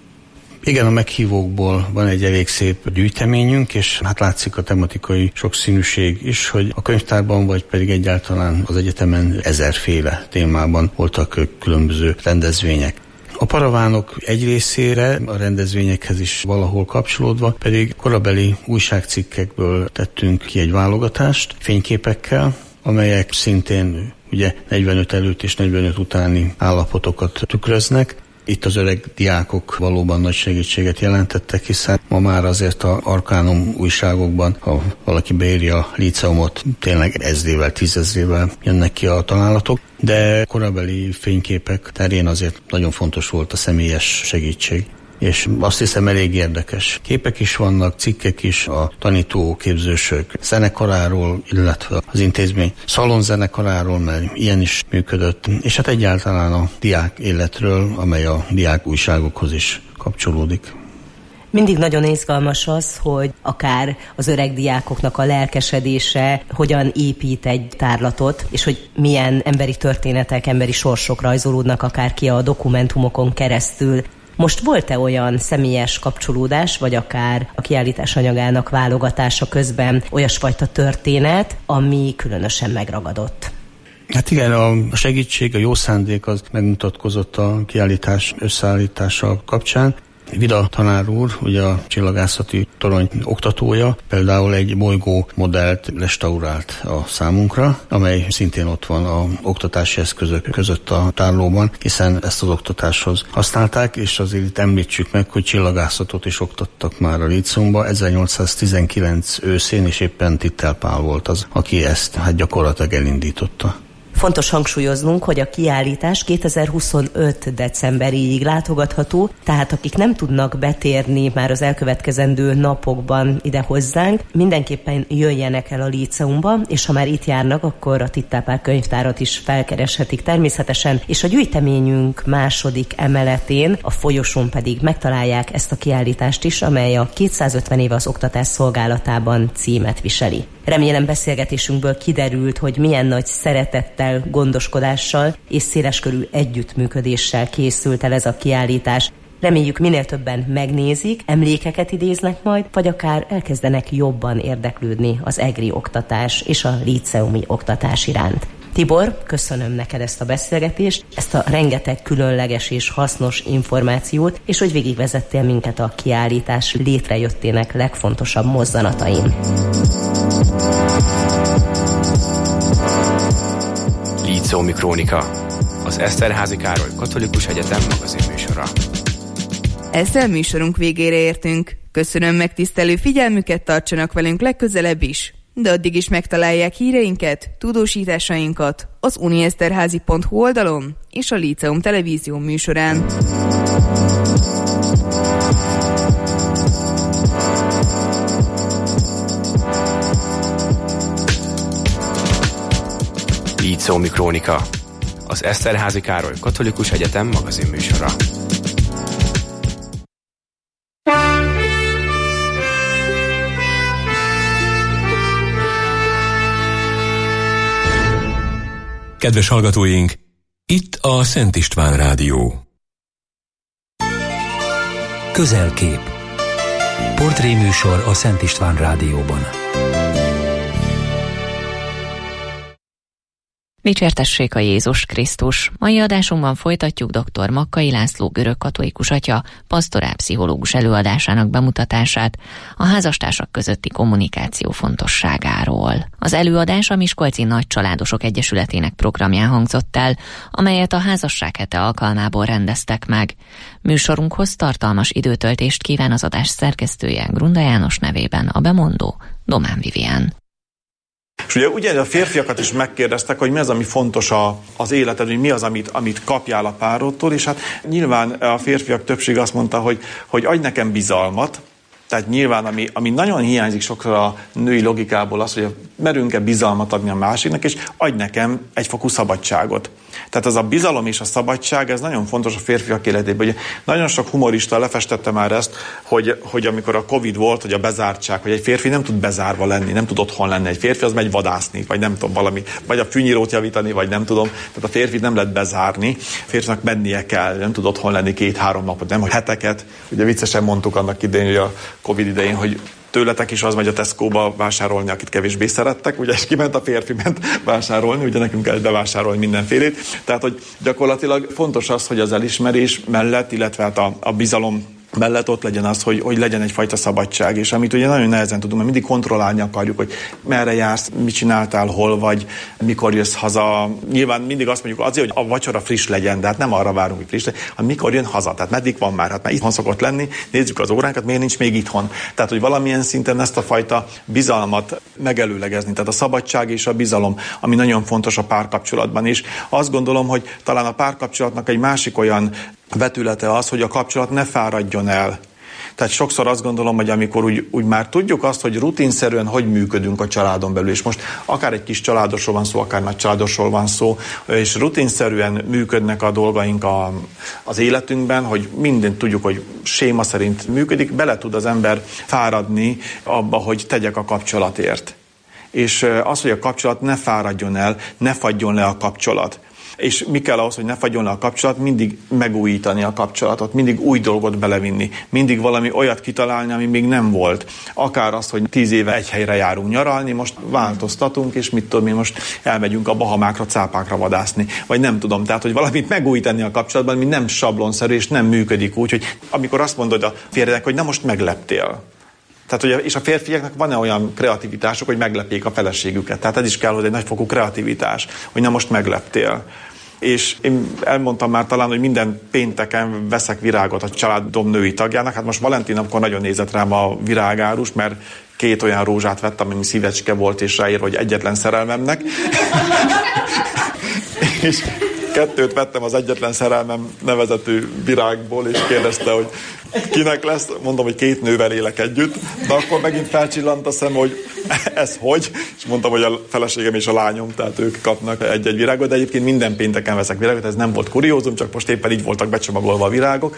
Igen, a meghívókból van egy elég szép gyűjteményünk, és hát látszik a tematikai sokszínűség is, hogy a könyvtárban, vagy pedig egyáltalán az egyetemen ezerféle témában voltak különböző rendezvények. A paravánok egy részére, a rendezvényekhez is valahol kapcsolódva, pedig korabeli újságcikkekből tettünk ki egy válogatást fényképekkel, amelyek szintén ugye negyvenöt előtt és negyvenöt utáni állapotokat tükröznek. Itt az öreg diákok valóban nagy segítséget jelentettek, hiszen ma már azért a Arcanum újságokban, ha valaki beéri a líceumot, tényleg ezdével, tízezrével jönnek ki a találatok, de korabeli fényképek terén azért nagyon fontos volt a személyes segítség. és azt hiszem elég érdekes. Képek is vannak, cikkek is a tanítóképzősök zenekaráról, illetve az intézmény szalonzenekaráról, mert ilyen is működött, és hát egyáltalán a diák életről, amely a diák újságokhoz is kapcsolódik. Mindig nagyon izgalmas az, hogy akár az öreg diákoknak a lelkesedése hogyan épít egy tárlatot, és hogy milyen emberi történetek, emberi sorsok rajzolódnak akár ki a dokumentumokon keresztül. Most volt-e olyan személyes kapcsolódás, vagy akár a kiállítás anyagának válogatása közben olyasfajta történet, ami különösen megragadott? Hát igen, a segítség, a jó szándék az megmutatkozott a kiállítás összeállítása kapcsán. Vida tanár úr, ugye a csillagászati torony oktatója, például egy bolygó modellt restaurált a számunkra, amely szintén ott van a oktatási eszközök között a tárlóban, hiszen ezt az oktatáshoz használták, és azért itt említsük meg, hogy csillagászatot is oktattak már a líceumban. ezernyolcszáztizenkilenc őszén, és éppen Tittel Pál volt az, aki ezt hát gyakorlatilag elindította. Fontos hangsúlyoznunk, hogy a kiállítás kétezer-huszonöt decemberig látogatható, tehát akik nem tudnak betérni már az elkövetkezendő napokban ide hozzánk, mindenképpen jöjjenek el a líceumba, és ha már itt járnak, akkor a Tittel Pál könyvtárat is felkereshetik természetesen, és a gyűjteményünk második emeletén, a folyosón pedig megtalálják ezt a kiállítást is, amely a kétszázötven éve az oktatás szolgálatában címet viseli. Remélem beszélgetésünkből kiderült, hogy milyen nagy szeretettel, gondoskodással és széleskörű együttműködéssel készült el ez a kiállítás. Reméljük minél többen megnézik, emlékeket idéznek majd, vagy akár elkezdenek jobban érdeklődni az egri oktatás és a líceumi oktatás iránt. Tibor, köszönöm neked ezt a beszélgetést, ezt a rengeteg különleges és hasznos információt, és hogy végigvezettél minket a kiállítás létrejöttének legfontosabb mozzanatain. Líceumi Krónika, az Eszterházy Károly Katolikus Egyetem magazinműsora. Ezzel műsorunk végére értünk. Köszönöm megtisztelő figyelmüket, tartsanak velünk legközelebb is. De addig is megtalálják híreinket, tudósításainkat az unieszterházy pont hu oldalon és a Líceum televízió műsorán. Líceumi Krónika, az Eszterházy Károly Katolikus Egyetem magazinműsora. Kedves hallgatóink, itt a Szent István Rádió. Közelkép. Portréműsor a Szent István Rádióban. Dicsértessék a Jézus Krisztus! Mai adásunkban folytatjuk dr. Makkai László görögkatolikus atya pastorálpszichológus előadásának bemutatását a házastársak közötti kommunikáció fontosságáról. Az előadás a Miskolci Nagycsaládosok Egyesületének programján hangzott el, amelyet a házasság hete alkalmából rendeztek meg. Műsorunkhoz tartalmas időtöltést kíván az adás szerkesztője, Grunda János nevében a bemondó Domán Vivian. És ugye, ugye a férfiakat is megkérdeztek, hogy mi az, ami fontos a, az életed, hogy mi az, amit, amit kapjál a párodtól, és hát nyilván a férfiak többsége azt mondta, hogy, hogy adj nekem bizalmat. Tehát nyilván, ami, ami nagyon hiányzik sokszor a női logikából az, hogy merünk-e bizalmat adni a másiknak, és adj nekem egyfokú szabadságot. Tehát az a bizalom és a szabadság, ez nagyon fontos a férfiak életében. Ugye nagyon sok humorista lefestette már ezt, hogy, hogy amikor a Covid volt, hogy a bezártság, hogy egy férfi nem tud bezárva lenni, nem tud otthon lenni. Egy férfi az megy vadászni, vagy nem tudom valami, vagy a fűnyírót javítani, vagy nem tudom. Tehát a férfi nem lehet bezárni, a férfinak mennie kell, nem tud otthon lenni két-három napot, nem, hogy heteket. Ugye viccesen mondtuk annak idején, hogy a Covid idején, hogy tőletek is az megy a Tesco-ba vásárolni, akit kevésbé szerettek, ugye, és kiment a férfi, ment vásárolni, ugye nekünk kell bevásárolni mindenfélét. Tehát, hogy gyakorlatilag fontos az, hogy az elismerés mellett, illetve hát a, a bizalom mellett ott legyen az, hogy, hogy legyen egyfajta szabadság, és amit ugye nagyon nehezen tudunk, mert mindig kontrollálni akarjuk, hogy merre jársz, mit csináltál, hol vagy, mikor jössz haza. Nyilván mindig azt mondjuk azért, hogy a vacsora friss legyen, de hát nem arra várunk, hogy friss legyen, hanem mikor jön haza, tehát meddig van már, hát már itthon szokott lenni, nézzük az óránkat, miért nincs még itthon. Tehát, hogy valamilyen szinten ezt a fajta bizalmat megelőlegezni, tehát a szabadság és a bizalom, ami nagyon fontos a párkapcsolatban is. Azt gondolom, hogy talán a párkapcsolatnak egy másik olyan vetülete az, hogy a kapcsolat ne fáradjon el. Tehát sokszor azt gondolom, hogy amikor úgy, úgy már tudjuk azt, hogy rutinszerűen hogy működünk a családon belül, és most akár egy kis családosról van szó, akár nagy családosról van szó, és rutinszerűen működnek a dolgaink a, az életünkben, hogy mindent tudjuk, hogy séma szerint működik, bele tud az ember fáradni abba, hogy tegyek a kapcsolatért. És az, hogy a kapcsolat ne fáradjon el, ne fagyjon le a kapcsolat. És mi kell ahhoz, hogy ne fagyjon le a kapcsolat? Mindig megújítani a kapcsolatot, mindig új dolgot belevinni, mindig valami olyat kitalálni, ami még nem volt. Akár azt, hogy tíz éve egy helyre járunk nyaralni, most változtatunk, és mit tudom, mi most elmegyünk a Bahamákra cápákra vadászni. Vagy nem tudom, tehát, hogy valamit megújítani a kapcsolatban, ami nem sablonszerű, és nem működik úgy, hogy amikor azt mondod a férjednek, hogy na most megleptél. Tehát, ugye, és a férfiaknak van-e olyan kreativitásuk, hogy meglepjék a feleségüket? Tehát ez is kell hozzá egy nagyfokú kreativitás, hogy na most megleptél. És én elmondtam már talán, hogy minden pénteken veszek virágot a családom női tagjának. Hát most Valentin napkor nagyon nézett rám a virágárus, mert két olyan rózsát vettem, ami szívecske volt, és ráírva, hogy egyetlen szerelmemnek. és kettőt vettem az egyetlen szerelmem nevezetű virágból, és kérdezte, hogy kinek lesz, mondom, hogy két nővel élek együtt, de akkor megint felcsillant a szem, hogy ez hogy, és mondtam, hogy a feleségem és a lányom, tehát ők kapnak egy-egy virágot, de egyébként minden pénteken veszek virágot, ez nem volt kuriózum, csak most éppen így voltak becsomagolva a virágok,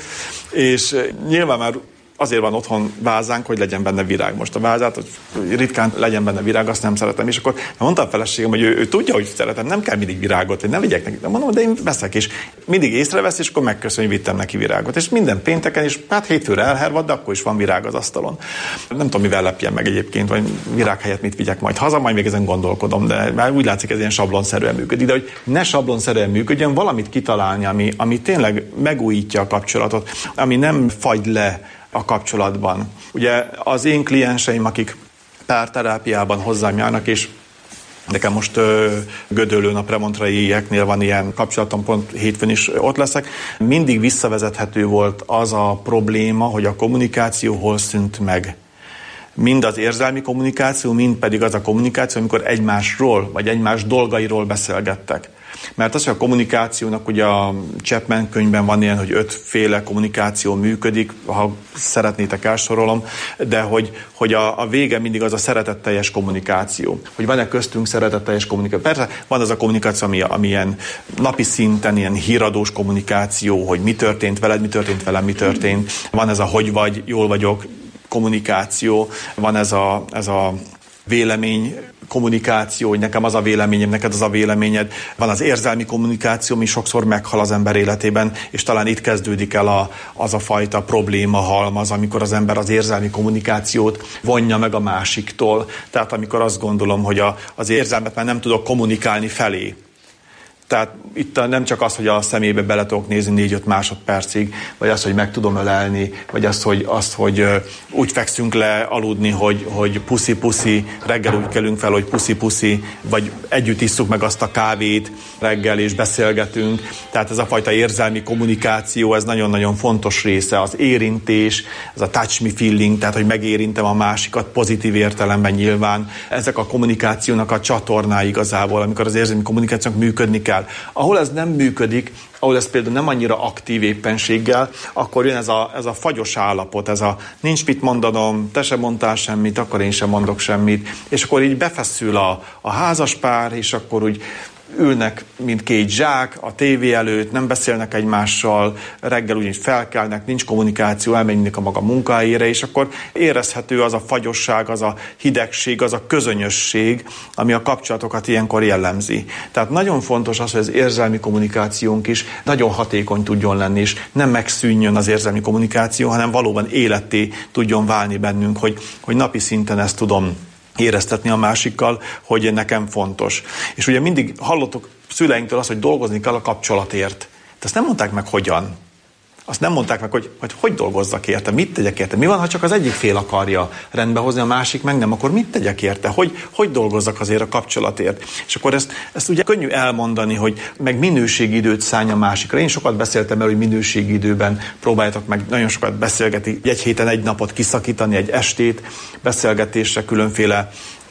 és nyilván már azért van otthon vázánk, hogy legyen benne virág. Most a vázát, hogy ritkán legyen benne virág, azt nem szeretem. És akkor mondtam a feleségem, hogy ő, ő tudja, hogy szeretem, nem kell mindig virágot, hogy ne vigyek neki. De mondom, de én veszek is. Mindig észrevesz, és akkor megköszönöm, hogy vittem neki virágot. És minden pénteken is, hát hétfőre elhervad, de akkor is van virág az asztalon. Nem tudom, mivel lepjen meg egyébként, vagy virág helyett mit vigyek majd haza, majd még ezen gondolkodom, de már úgy látszik, ez ilyen sablonszerűen működik. De hogy ne sablonszerűen működjön, valamit kitalálni, ami, ami tényleg megújítja a kapcsolatot, ami nem fagy le a kapcsolatban. Ugye az én klienseim, akik párterápiában hozzám járnak, és nekem most ö, Gödöllőn a premontrai-eknél van ilyen kapcsolatom, pont hétfőn is ott leszek, mindig visszavezethető volt az a probléma, hogy a kommunikáció hol szűnt meg. Mind az érzelmi kommunikáció, mind pedig az a kommunikáció, amikor egymásról, vagy egymás dolgairól beszélgettek. Mert az, hogy a kommunikációnak ugye a Chapman könyvben van ilyen, hogy ötféle kommunikáció működik, ha szeretnétek elsorolom, de hogy, hogy a, a vége mindig az a szeretetteljes kommunikáció. Hogy van-e köztünk szeretetteljes kommunikáció? Persze van az a kommunikáció, ami, ami ilyen napi szinten, ilyen híradós kommunikáció, hogy mi történt veled, mi történt velem, mi történt. Van ez a hogy vagy, jól vagyok kommunikáció, van ez a, ez a vélemény kommunikáció, hogy nekem az a véleményem, neked az a véleményed. Van az érzelmi kommunikáció, ami sokszor meghal az ember életében, és talán itt kezdődik el a, az a fajta probléma halmaz, amikor az ember az érzelmi kommunikációt vonja meg a másiktól. Tehát amikor azt gondolom, hogy a, az érzelmet már nem tudok kommunikálni felé. Tehát itt nem csak az, hogy a szemébe bele tudok nézni négy-öt másodpercig, vagy az, hogy meg tudom ölelni, vagy azt, hogy, azt, hogy úgy fekszünk le aludni, hogy, hogy puszi-puszi, reggel úgy kelünk fel, hogy puszi-puszi, vagy együtt isszuk meg azt a kávét reggel, és beszélgetünk. Tehát ez a fajta érzelmi kommunikáció, ez nagyon-nagyon fontos része. Az érintés, ez a touch me feeling, tehát hogy megérintem a másikat pozitív értelemben nyilván. Ezek a kommunikációnak a csatornái igazából, amikor az érzelmi kommunikációnak működni kell. Ahol ez nem működik, ahol ez például nem annyira aktív éppenséggel, akkor jön ez a, ez a fagyos állapot, ez a nincs mit mondanom, te sem mondtál semmit, akkor én sem mondok semmit, és akkor így befeszül a, a házaspár, és akkor úgy ülnek, mint két zsák a tévé előtt, nem beszélnek egymással, reggel úgy felkelnek, nincs kommunikáció, elmennek a maga munkahelyére, és akkor érezhető az a fagyosság, az a hidegség, az a közönyösség, ami a kapcsolatokat ilyenkor jellemzi. Tehát nagyon fontos az, hogy az érzelmi kommunikációnk is nagyon hatékony tudjon lenni, és nem megszűnjön az érzelmi kommunikáció, hanem valóban életté tudjon válni bennünk, hogy, hogy napi szinten ezt tudom éreztetni a másikkal, hogy nekem fontos. És ugye mindig hallottuk szüleinktől azt, hogy dolgozni kell a kapcsolatért. De ezt nem mondták meg hogyan. Azt nem mondták meg, hogy hogy, hogy dolgozzak érte, mit tegyek érte. Mi van, ha csak az egyik fél akarja rendbe hozni, a másik meg nem, akkor mit tegyek érte? Hogy, hogy dolgozzak azért a kapcsolatért? És akkor ezt, ezt ugye könnyű elmondani, hogy meg minőségi időt szánj a másikra. Én sokat beszéltem el, hogy minőségi időben próbáljátok meg nagyon sokat beszélgetni, egy héten egy napot kiszakítani, egy estét beszélgetésre, különféle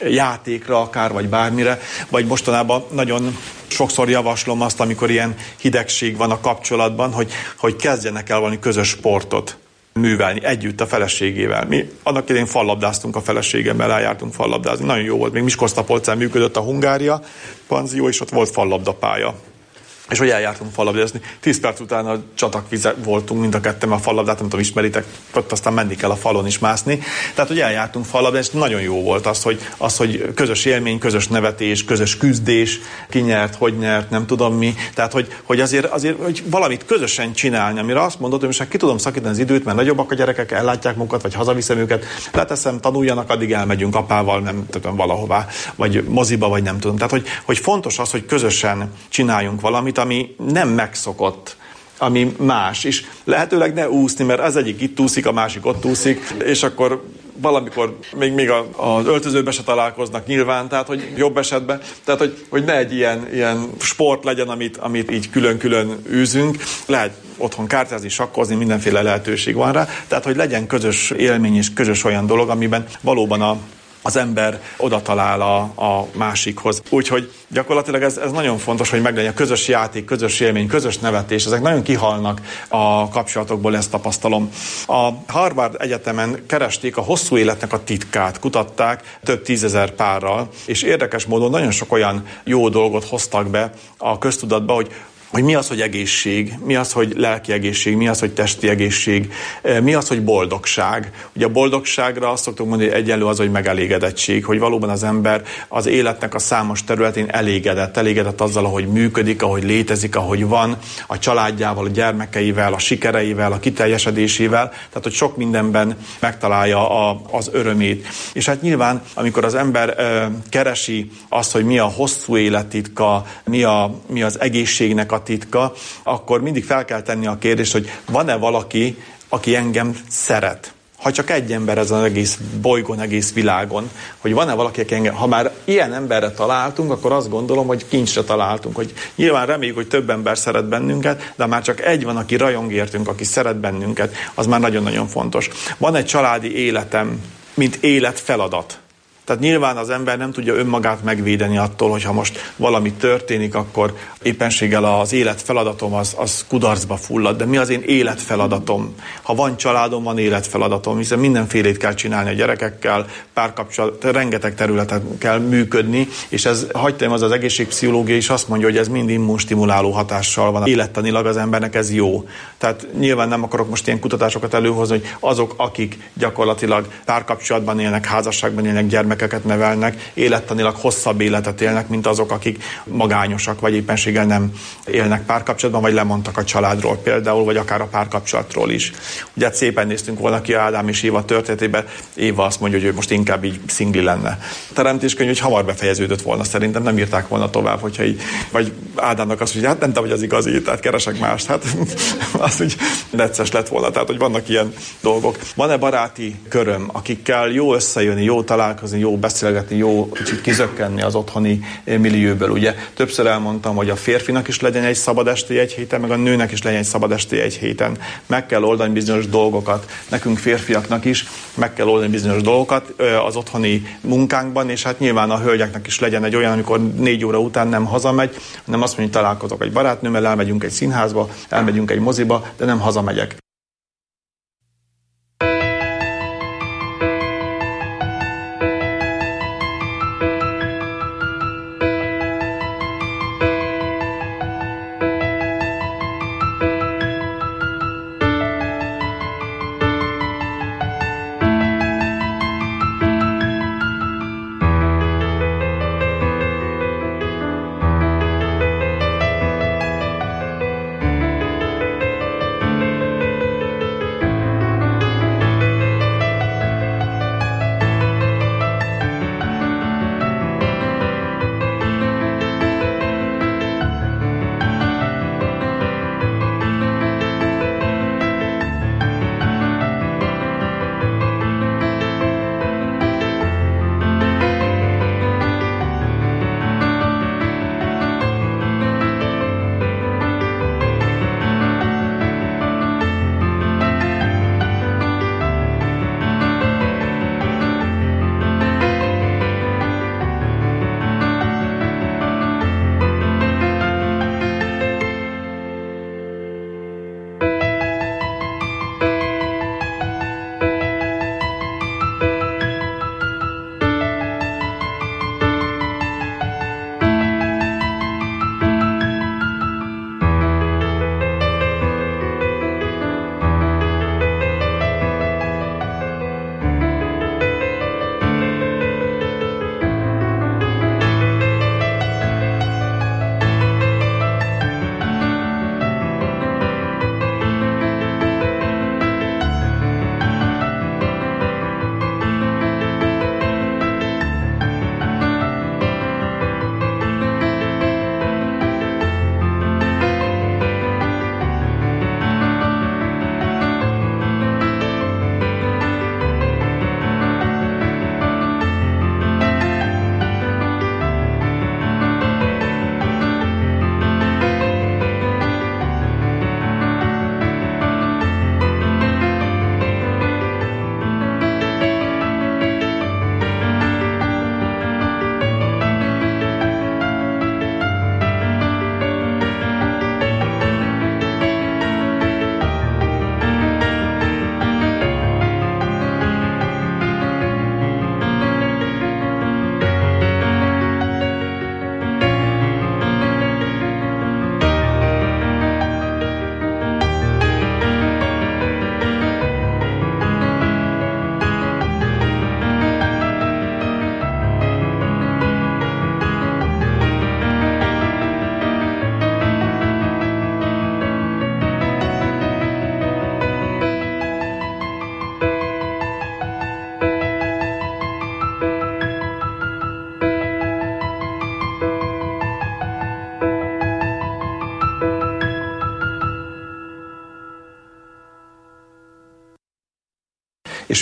játékra akár, vagy bármire, vagy mostanában nagyon sokszor javaslom azt, amikor ilyen hidegség van a kapcsolatban, hogy, hogy kezdjenek el valami közös sportot művelni együtt a feleségével. Mi annak idején fallabdáztunk a feleségemmel, eljártunk fallabdázni. Nagyon jó volt. Még Miskolctapolcán működött a Hungária panzió, és ott volt fallabdapálya. És hogy eljártunk fallabdázni. Tíz perc után a csatakvize voltunk mind a ketten, a fallabdát, nem tudom, ismeritek, ott aztán menni kell a falon is mászni. Tehát, hogy eljártunk fallabdázni, és nagyon jó volt az, hogy, az, hogy közös élmény, közös nevetés, közös küzdés, ki nyert, hogy nyert, nem tudom mi. Tehát, hogy, hogy azért, azért hogy valamit közösen csinálni, amire azt mondod, hogy most ki tudom szakítani az időt, mert nagyobbak a gyerekek, ellátják magukat, vagy hazaviszem őket, leteszem, tanuljanak, addig elmegyünk apával, nem tudom, valahová, vagy moziba, vagy nem tudom. Tehát, hogy, hogy fontos az, hogy közösen csináljunk valamit, ami nem megszokott, ami más, és lehetőleg ne úszni, mert az egyik itt úszik, a másik ott úszik, és akkor valamikor még, még a, az öltözőbe se találkoznak nyilván, tehát hogy jobb esetben, tehát hogy, hogy ne egy ilyen, ilyen sport legyen, amit, amit így külön-külön űzünk, lehet otthon kártyázni, sakkozni, mindenféle lehetőség van rá, tehát hogy legyen közös élmény és közös olyan dolog, amiben valóban a az ember oda talál a, a másikhoz. Úgyhogy gyakorlatilag ez, ez nagyon fontos, hogy meglegyen a közös játék, közös élmény, közös nevetés. Ezek nagyon kihalnak a kapcsolatokból, ezt tapasztalom. A Harvard Egyetemen keresték a hosszú életnek a titkát, kutatták több tízezer párral, és érdekes módon nagyon sok olyan jó dolgot hoztak be a köztudatba, hogy hogy mi az, hogy egészség, mi az, hogy lelki egészség, mi az, hogy testi egészség, mi az, hogy boldogság. Ugye a boldogságra azt szoktuk mondani, hogy egyenlő az, hogy megelégedettség, hogy valóban az ember az életnek a számos területén elégedett, elégedett azzal, ahogy működik, ahogy létezik, ahogy van, a családjával, a gyermekeivel, a sikereivel, a kiteljesedésével, tehát hogy sok mindenben megtalálja a, az örömét. És hát nyilván, amikor az ember ö, keresi azt, hogy mi a hosszú élet titka, mi, a, mi az egészségnek a titka, akkor mindig fel kell tenni a kérdést, hogy van-e valaki, aki engem szeret. Ha csak egy ember ezen az egész bolygón, egész világon, hogy van-e valaki, aki engem, ha már ilyen emberre találtunk, akkor azt gondolom, hogy kincsre találtunk, hogy nyilván reméljük, hogy több ember szeret bennünket, de már csak egy van, aki rajong értünk, aki szeret bennünket, az már nagyon-nagyon fontos. Van egy családi életem, mint életfeladat. Tehát nyilván az ember nem tudja önmagát megvédeni attól, hogyha most valami történik, akkor éppenséggel az életfeladatom az, az kudarcba fullad. De mi az én életfeladatom? Ha van családom, van életfeladatom, hiszen mindenfélét kell csinálni a gyerekekkel, párkapcsolat, rengeteg területen kell működni, és ez, hagytam, az az egészségpszichológia is azt mondja, hogy ez mind immunstimuláló hatással van. Élettanilag az embernek ez jó. Tehát nyilván nem akarok most ilyen kutatásokat előhozni, hogy azok, akik gyakorlatilag párkapcsolatban élnek, házasságban élnek, gyermekeket nevelnek, élettanilag hosszabb életet élnek, mint azok, akik magányosak, vagy éppenséggel nem élnek párkapcsolatban, vagy lemondtak a családról például, vagy akár a párkapcsolatról is. Ugye hát szépen néztünk volna ki Ádám és Éva történetében, Éva azt mondja, hogy ő most inkább így szingli lenne. A teremtéskönyv, hogy hamar befejeződött volna, szerintem nem írták volna tovább, hogyha így, vagy Ádámnak azt mondja, hát nem te vagy az igazi, tehát keresek mást, hát az úgy necces lett volna, tehát hogy vannak ilyen dolgok. Van-e baráti köröm, akikkel jó összejönni, jó találkozni, jó beszélgetni, jó kicsit kizökkenni az otthoni millióből, ugye? Többször elmondtam, hogy a férfinak is legyen egy szabad estéje egy héten, meg a nőnek is legyen egy szabad estéje egy héten. Meg kell oldani bizonyos dolgokat, nekünk férfiaknak is meg kell oldani bizonyos dolgokat az otthoni munkánkban, és hát nyilván a hölgyeknek is legyen egy olyan, amikor négy óra után nem hazamegy, hanem azt mondja, hogy találkozok egy barátnőmmel, elmegyünk egy színházba, elmegyünk egy moziba, de nem hazamegyek.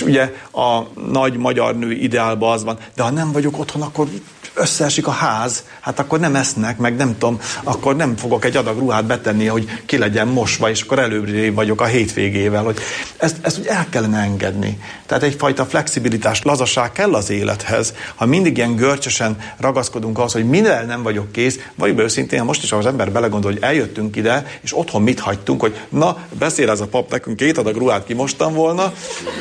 ugye a nagy magyar nő ideálban az van, de ha nem vagyok otthon, akkor összeesik a ház, hát akkor nem esznek, meg nem tudom, akkor nem fogok egy adag ruhát betenni, hogy ki legyen mosva, és akkor előbb vagyok a hétvégével, hogy ezt, ezt úgy el kellene engedni. Tehát egyfajta flexibilitás, lazaság kell az élethez. Ha mindig ilyen görcsösen ragaszkodunk ahhoz, hogy minél nem vagyok kész, vagy őszintén, most is az ember belegondol, hogy eljöttünk ide, és otthon mit hagytunk, hogy na, beszél ez a pap nekünk, két adag ruhát kimostam volna,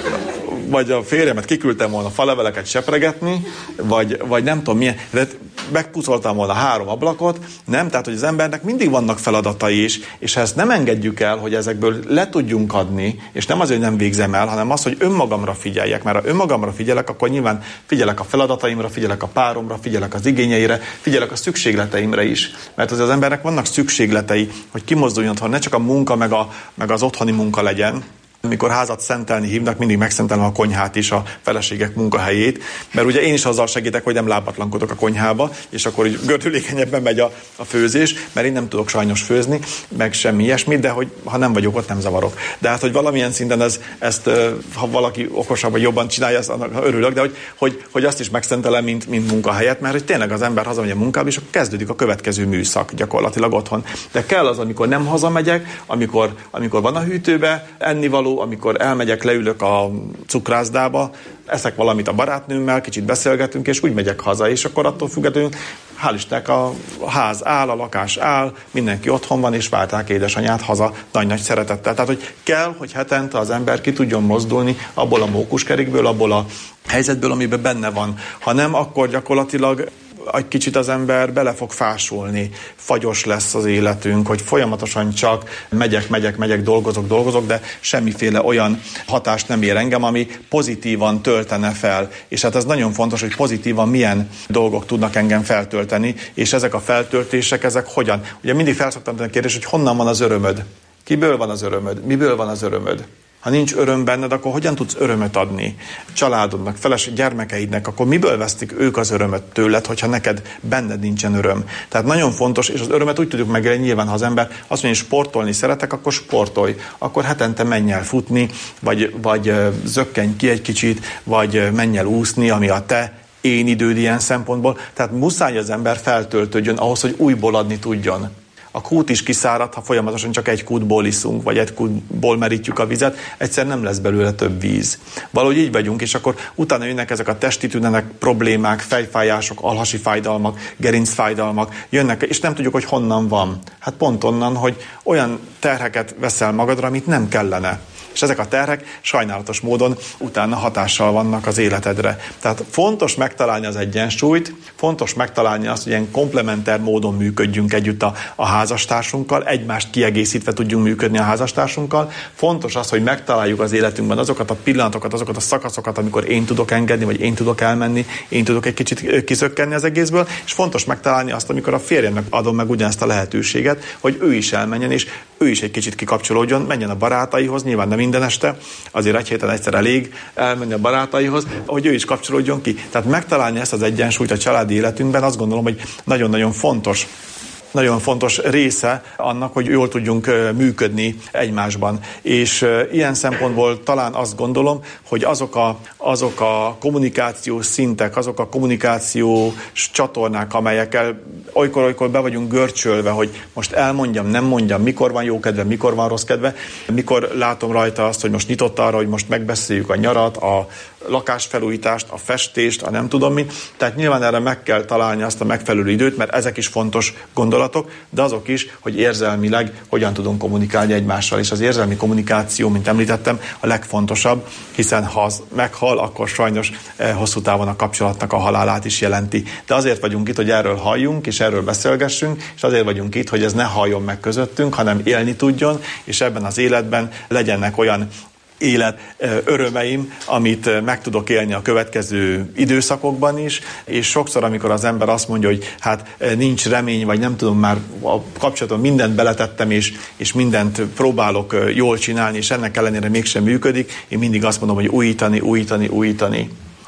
vagy a férjemet kiküldtem volna faleveleket sepregetni, vagy, vagy nem tudom milyen, de megpucoltam volna három ablakot, nem? Tehát, hogy az embernek mindig vannak feladatai is, és ha ezt nem engedjük el, hogy ezekből le tudjunk adni, és nem azért, hogy nem végzem el, hanem az, hogy önmagamra figyeljek, mert ha önmagamra figyelek, akkor nyilván figyelek a feladataimra, figyelek a páromra, figyelek az igényeire, figyelek a szükségleteimre is. Mert az, az embernek vannak szükségletei, hogy kimozduljon otthon, ne csak a munka, meg, a, meg az otthoni munka legyen. Amikor házat szentelni hívnak, mindig megszentelem a konyhát is, a feleségek munkahelyét, mert ugye én is azzal segítek, hogy nem lábatlankodok a konyhába, és akkor így gördülékenyebben megy a, a főzés, mert én nem tudok sajnos főzni, meg semmi ilyesmit, de hogy ha nem vagyok ott, nem zavarok. De hát, hogy valamilyen szinten ez, ezt, ha valaki okosabb vagy jobban csinálja, ezt annak örülök, de hogy, hogy, hogy azt is megszentelem, mint, mint munkahelyet, mert hogy tényleg az ember hazamegy a munkába, és akkor kezdődik a következő műszak gyakorlatilag otthon. De kell az, amikor nem hazamegyek, amikor, amikor van a hűtőbe ennivaló, amikor elmegyek, leülök a cukrászdába, eszek valamit a barátnőmmel, kicsit beszélgetünk, és úgy megyek haza, és akkor attól függetlenül, hál' Istennek, a ház áll, a lakás áll, mindenki otthon van, és várták édesanyát haza nagy-nagy szeretettel. Tehát, hogy kell, hogy hetente az ember ki tudjon mozdulni abból a mókuskerékből, abból a helyzetből, amiben benne van. Ha nem, akkor gyakorlatilag egy kicsit az ember bele fog fásulni, fagyos lesz az életünk, hogy folyamatosan csak megyek, megyek, megyek, dolgozok, dolgozok, de semmiféle olyan hatást nem ér engem, ami pozitívan töltene fel. És hát ez nagyon fontos, hogy pozitívan milyen dolgok tudnak engem feltölteni, és ezek a feltöltések, ezek hogyan? Ugye mindig felszoktam tenni a kérdést, hogy honnan van az örömöd? Kiből van az örömöd? Miből van az örömöd? Ha nincs öröm benned, akkor hogyan tudsz örömöt adni családodnak, feleség, gyermekeidnek, akkor miből vesztik ők az örömöt tőled, hogyha neked benned nincsen öröm. Tehát nagyon fontos, és az örömet úgy tudjuk megélni, nyilván, ha az ember azt mondja, hogy sportolni szeretek, akkor sportolj, akkor hetente menj el futni, vagy, vagy zökkenj ki egy kicsit, vagy menj el úszni, ami a te én időd ilyen szempontból. Tehát muszáj az ember feltöltődjön ahhoz, hogy újból adni tudjon. A kút is kiszárad, ha folyamatosan csak egy kútból iszunk, vagy egy kútból merítjük a vizet, egyszer nem lesz belőle több víz. Valahogy így vagyunk, és akkor utána jönnek ezek a testi tünetek, problémák, fejfájások, alhasi fájdalmak, gerincfájdalmak, jönnek, és nem tudjuk, hogy honnan van. Hát pont onnan, hogy olyan terheket veszel magadra, amit nem kellene. És ezek a terhek sajnálatos módon utána hatással vannak az életedre. Tehát fontos megtalálni az egyensúlyt, fontos megtalálni azt, hogy ilyen komplementer módon működjünk együtt a, a házastársunkkal, egymást kiegészítve tudjunk működni a házastársunkkal. Fontos az, hogy megtaláljuk az életünkben azokat a pillanatokat, azokat a szakaszokat, amikor én tudok engedni, vagy én tudok elmenni, én tudok egy kicsit kizökkenni az egészből, és fontos megtalálni azt, amikor a férjemnek adom meg ugyanezt a lehetőséget, hogy ő is elmenjen, és ő is egy kicsit kikapcsolódjon, menjen a barátaihoz, nyilván nem minden este, azért egy héten egyszer elég elmenni a barátaihoz, hogy ő is kapcsolódjon ki. Tehát megtalálni ezt az egyensúlyt a családi életünkben, azt gondolom, hogy nagyon-nagyon fontos. Nagyon fontos része annak, hogy jól tudjunk működni egymásban. És ilyen szempontból talán azt gondolom, hogy azok a, azok a kommunikációs szintek, azok a kommunikációs csatornák, amelyekkel olykor-olykor be vagyunk görcsölve, hogy most elmondjam, nem mondjam, mikor van jó kedve, mikor van rossz kedve, mikor látom rajta azt, hogy most nyitott arra, hogy most megbeszéljük a nyarat, a lakásfelújítást, a festést, a nem tudom mit. Tehát nyilván erre meg kell találni azt a megfelelő időt, mert ezek is fontos gondolatok, de azok is, hogy érzelmileg hogyan tudunk kommunikálni egymással. És az érzelmi kommunikáció, mint említettem, a legfontosabb, hiszen ha az meghal, akkor sajnos hosszú távon a kapcsolatnak a halálát is jelenti. De azért vagyunk itt, hogy erről halljunk, és erről beszélgessünk, és azért vagyunk itt, hogy ez ne halljon meg közöttünk, hanem élni tudjon, és ebben az életben legyenek olyan élet örömeim, amit meg tudok élni a következő időszakokban is, és sokszor, amikor az ember azt mondja, hogy hát nincs remény, vagy nem tudom, már a kapcsolaton mindent beletettem, és, és mindent próbálok jól csinálni, és ennek ellenére mégsem működik, én mindig azt mondom, hogy újítani, újítani, újítani.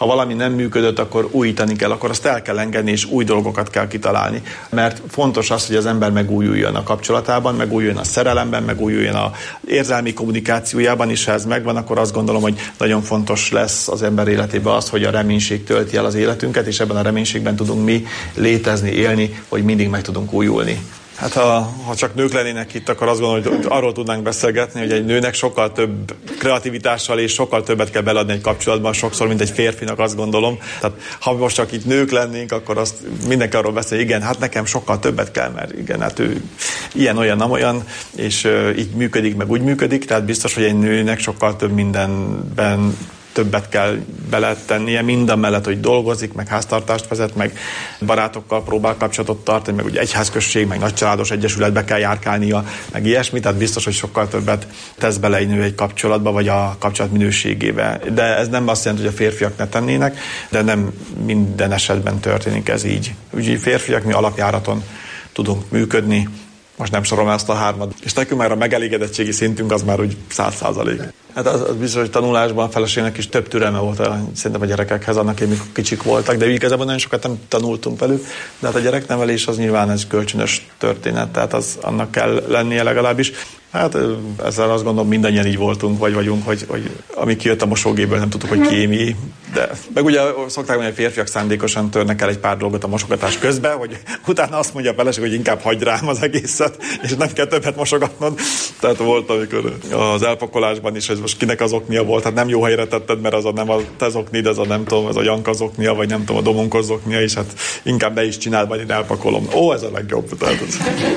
ha valami nem működött, akkor újítani kell, akkor azt el kell engedni, és új dolgokat kell kitalálni. Mert fontos az, hogy az ember megújuljon a kapcsolatában, megújuljon a szerelemben, megújuljon az érzelmi kommunikációjában, és ha ez megvan, akkor azt gondolom, hogy nagyon fontos lesz az ember életében az, hogy a reménység tölti el az életünket, és ebben a reménységben tudunk mi létezni, élni, hogy mindig meg tudunk újulni. Hát ha, ha csak nők lennének itt, akkor azt gondolom, hogy arról tudnánk beszélgetni, hogy egy nőnek sokkal több kreativitással és sokkal többet kell beladni egy kapcsolatban, sokszor, mint egy férfinak, azt gondolom. Tehát ha most csak itt nők lennénk, akkor azt mindenki arról beszél, igen, hát nekem sokkal többet kell, mert igen, hát ő ilyen, olyan, nem olyan, és uh, így működik, meg úgy működik, tehát biztos, hogy egy nőnek sokkal több mindenben többet kell beletennie, minden mellett, hogy dolgozik, meg háztartást vezet, meg barátokkal próbál kapcsolatot tartani, meg ugye egyházközség, meg nagycsaládos egyesületbe kell járkálnia, meg ilyesmi, tehát biztos, hogy sokkal többet tesz bele egy nő egy kapcsolatba, vagy a kapcsolat minőségébe. De ez nem azt jelenti, hogy a férfiak ne tennének, de nem minden esetben történik ez így. Úgyhogy férfiak mi alapjáraton tudunk működni, most nem sorolom ezt a hármat. És nekünk már a megelégedettségi szintünk az már úgy száz százalék. Hát az, az biztos, hogy tanulásban a feleségnek is több türelme volt a, szerintem a gyerekekhez, annak, hogy mikor kicsik voltak, de igazából nagyon sokat nem tanultunk velük, de hát a gyereknevelés az nyilván ez kölcsönös történet, tehát az annak kell lennie legalábbis. Hát ezzel azt gondolom mindannyian így voltunk, vagy vagyunk, hogy, hogy ami kijött a mosógéből, nem tudtuk, hogy ki mi. De meg ugye szokták mondani, hogy férfiak szándékosan törnek el egy pár dolgot a mosogatás közben, hogy utána azt mondja a feleség, hogy inkább hagyd rám az egészet, és nem kell többet mosogatnod. Tehát volt, amikor az elpakolásban is, ez most kinek az oknia volt, hát nem jó helyre tetted, mert az a nem a te zoknid, ez a nem tudom, ez a Janka zoknia, vagy nem tudom, a Domonkos zoknia, és hát inkább be is csináld, vagy én elpakolom. Ó, ez a legjobb. Tehát ez,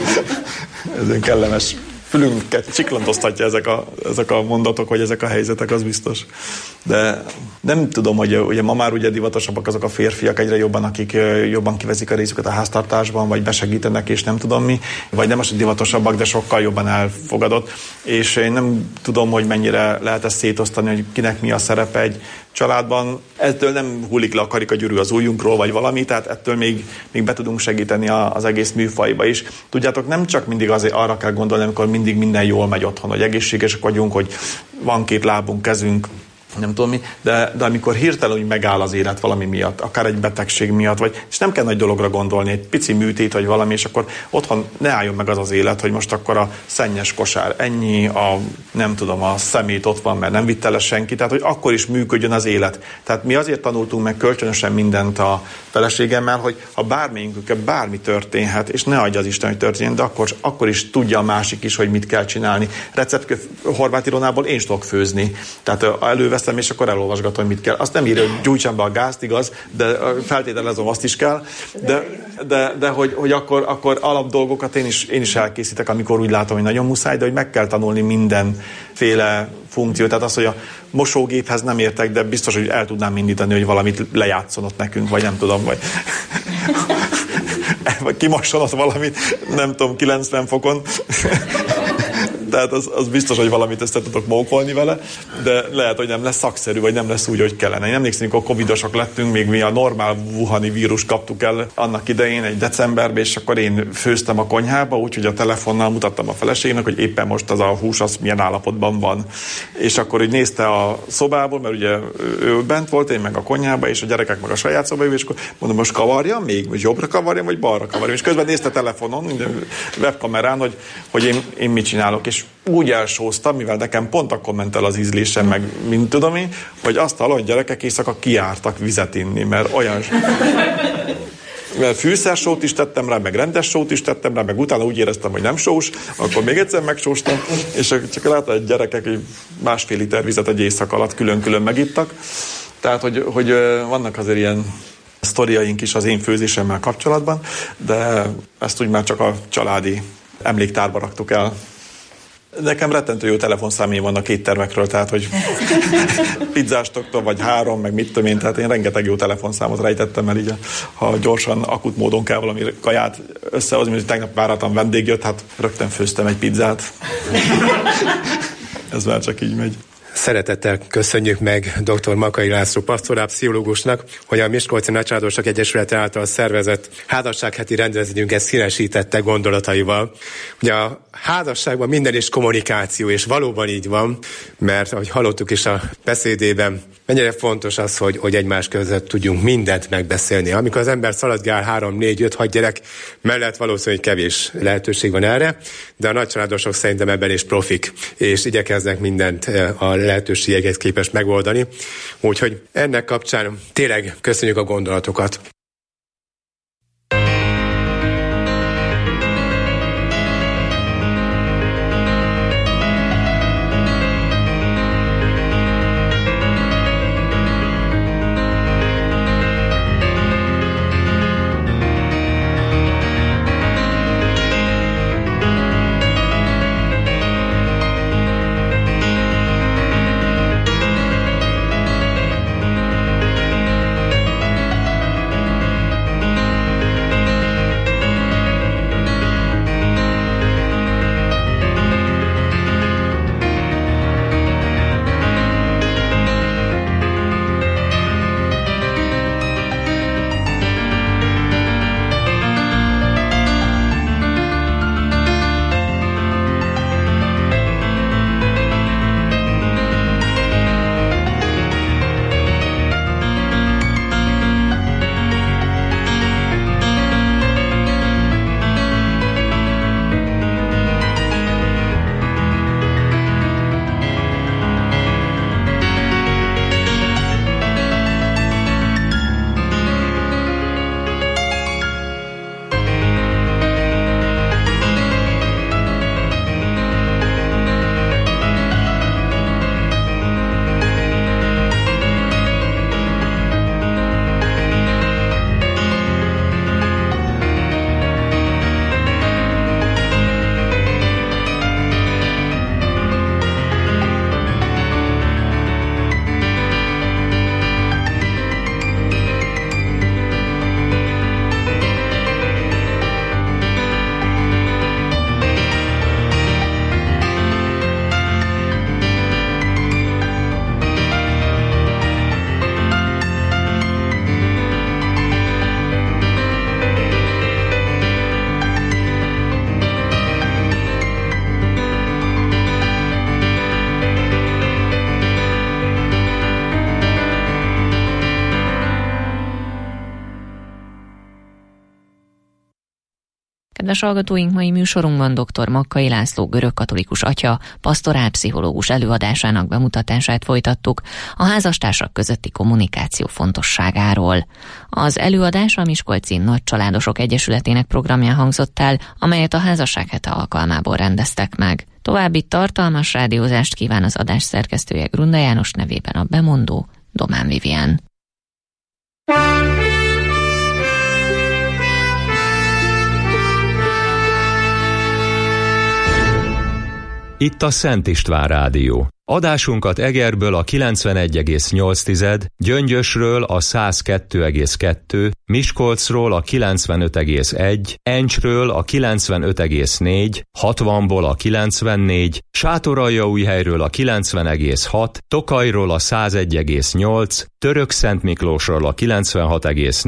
ez kellemes. Fülünket csiklandoztatja ezek a, ezek a mondatok, vagy ezek a helyzetek, az biztos. De nem tudom, hogy ugye ma már ugye divatosabbak azok a férfiak egyre jobban, akik jobban kivezik a részüket a háztartásban, vagy besegítenek, és nem tudom mi, vagy nem az, hogy divatosabbak, de sokkal jobban elfogadott. És én nem tudom, hogy mennyire lehet ezt szétosztani, hogy kinek mi a szerepe egy családban. Ettől nem hullik le a karikagyűrű az ujjunkról, vagy valami, tehát ettől még, még be tudunk segíteni az egész műfajba is. Tudjátok, nem csak mindig azért arra kell gondolni, amikor mindig minden jól megy otthon, hogy egészségesek vagyunk, hogy van két lábunk, kezünk, nem tudom mi, de, de amikor hirtelen úgy megáll az élet valami miatt, akár egy betegség miatt, vagy, és nem kell nagy dologra gondolni, egy pici műtét, vagy valami, és akkor otthon ne álljon meg az az élet, hogy most akkor a szennyes kosár ennyi, a nem tudom, a szemét ott van, mert nem vitte le senki, tehát hogy akkor is működjön az élet. Tehát mi azért tanultunk meg kölcsönösen mindent a feleségemmel, hogy ha bármelyikünkkel bármi történhet, és ne adja az Isten, hogy történjen, de akkor, akkor is tudja a másik is, hogy mit kell csinálni. Receptkönyv Horváth Ilonából én is tudok főzni. Tehát előveszem, és akkor elolvasgatom, hogy mit kell. Azt nem írja, hogy gyújtsam be a gázt, igaz, de feltételezem, azt is kell. De, de, de hogy, hogy akkor, akkor alap dolgokat én is, én is elkészítek, amikor úgy látom, hogy nagyon muszáj, de hogy meg kell tanulni mindenféle funkciót. Tehát az, hogy a mosógéphez nem értek, de biztos, hogy el tudnám indítani, hogy valamit lejátszon ott nekünk, vagy nem tudom, vagy vagy kimosson ott valamit, nem tudom, kilencven fokon. Tehát az, az biztos, hogy valamit össze tudok mókolni vele, de lehet, hogy nem lesz szakszerű, vagy nem lesz úgy, hogy kellene. Én emlékszem, amikor covidosak lettünk, még mi a normál wuhani vírus kaptuk el annak idején, egy decemberben, és akkor én főztem a konyhába, úgyhogy a telefonnal mutattam a feleségnek, hogy éppen most az a hús az milyen állapotban van. És akkor így nézte a szobából, mert ugye ő bent volt, én meg a konyhába, és a gyerekek meg a saját szobába, és akkor mondom, most kavarjam még, vagy jobbra kavarjam, vagy balra kavarjam. És közben nézte telefonon, webkamerán, hogy, hogy én, én mit csinálok, és úgy elsóztam, mivel nekem pont akkor ment el az ízlésem, meg mint tudom én, hogy azt hallom, hogy gyerekek éjszaka kiártak vizet inni, mert olyan... Mert fűszersót is tettem rá, meg rendes sót is tettem rá, meg utána úgy éreztem, hogy nem sós, akkor még egyszer megsóstam, és csak látod, hogy gyerekek másfél liter vizet egy éjszak alatt külön-külön megittak. Tehát, hogy, hogy vannak azért ilyen sztoriaink is az én főzésemmel kapcsolatban, de ezt úgy már csak a családi emléktárba raktuk el. Nekem rettentő jó telefonszámé vannak éttermekről, tehát, hogy pizzástoktól, vagy három, meg mit tudom én, tehát én rengeteg jó telefonszámot rejtettem el, így, ha gyorsan, akut módon kell valami kaját összehozni, mint tegnap váratlan vendég jött, hát rögtön főztem egy pizzát. Ez már csak így megy. Szeretettel köszönjük meg dr. Makkai László pastorálpszichológusnak, hogy a Miskolci Nagycsaládosok Egyesülete által szervezett házasságheti rendezvényünket színesítette gondolataival. Ugye a házasságban minden is kommunikáció, és valóban így van, mert ahogy hallottuk is a beszédében, mennyire fontos az, hogy, hogy egymás között tudjunk mindent megbeszélni. Amikor az ember szaladgál három, négy, öt, hat gyerek mellett, valószínűleg kevés lehetőség van erre, de a nagycsaládosok szerintem ebben is profik, és igyekeznek mindent a lehetőségeket képes megoldani. Úgyhogy ennek kapcsán tényleg köszönjük a gondolatokat. Kedves hallgatóink, mai műsorunkban dr. Makkai László görögkatolikus atya pastorálpszichológus előadásának bemutatását folytattuk a házastársak közötti kommunikáció fontosságáról. Az előadás a Miskolci Nagycsaládosok Egyesületének programján hangzott el, amelyet a házasság hete alkalmából rendeztek meg. További tartalmas rádiózást kíván az adás szerkesztője Grunda János, nevében a bemondó Domán Vivien. Itt a Szent István Rádió. Adásunkat Egerből a kilencvenegy egész nyolc, Gyöngyösről a száz kettő egész kettő, Miskolcról a kilencvenöt egész egy, Encsről a kilencvenöt egész négy, hatvanból a kilencvennégy, Sátoraljaújhelyről a kilencven egész hat, Tokajról a száz egy egész nyolc, Törökszentmiklósról a kilencvenhat egész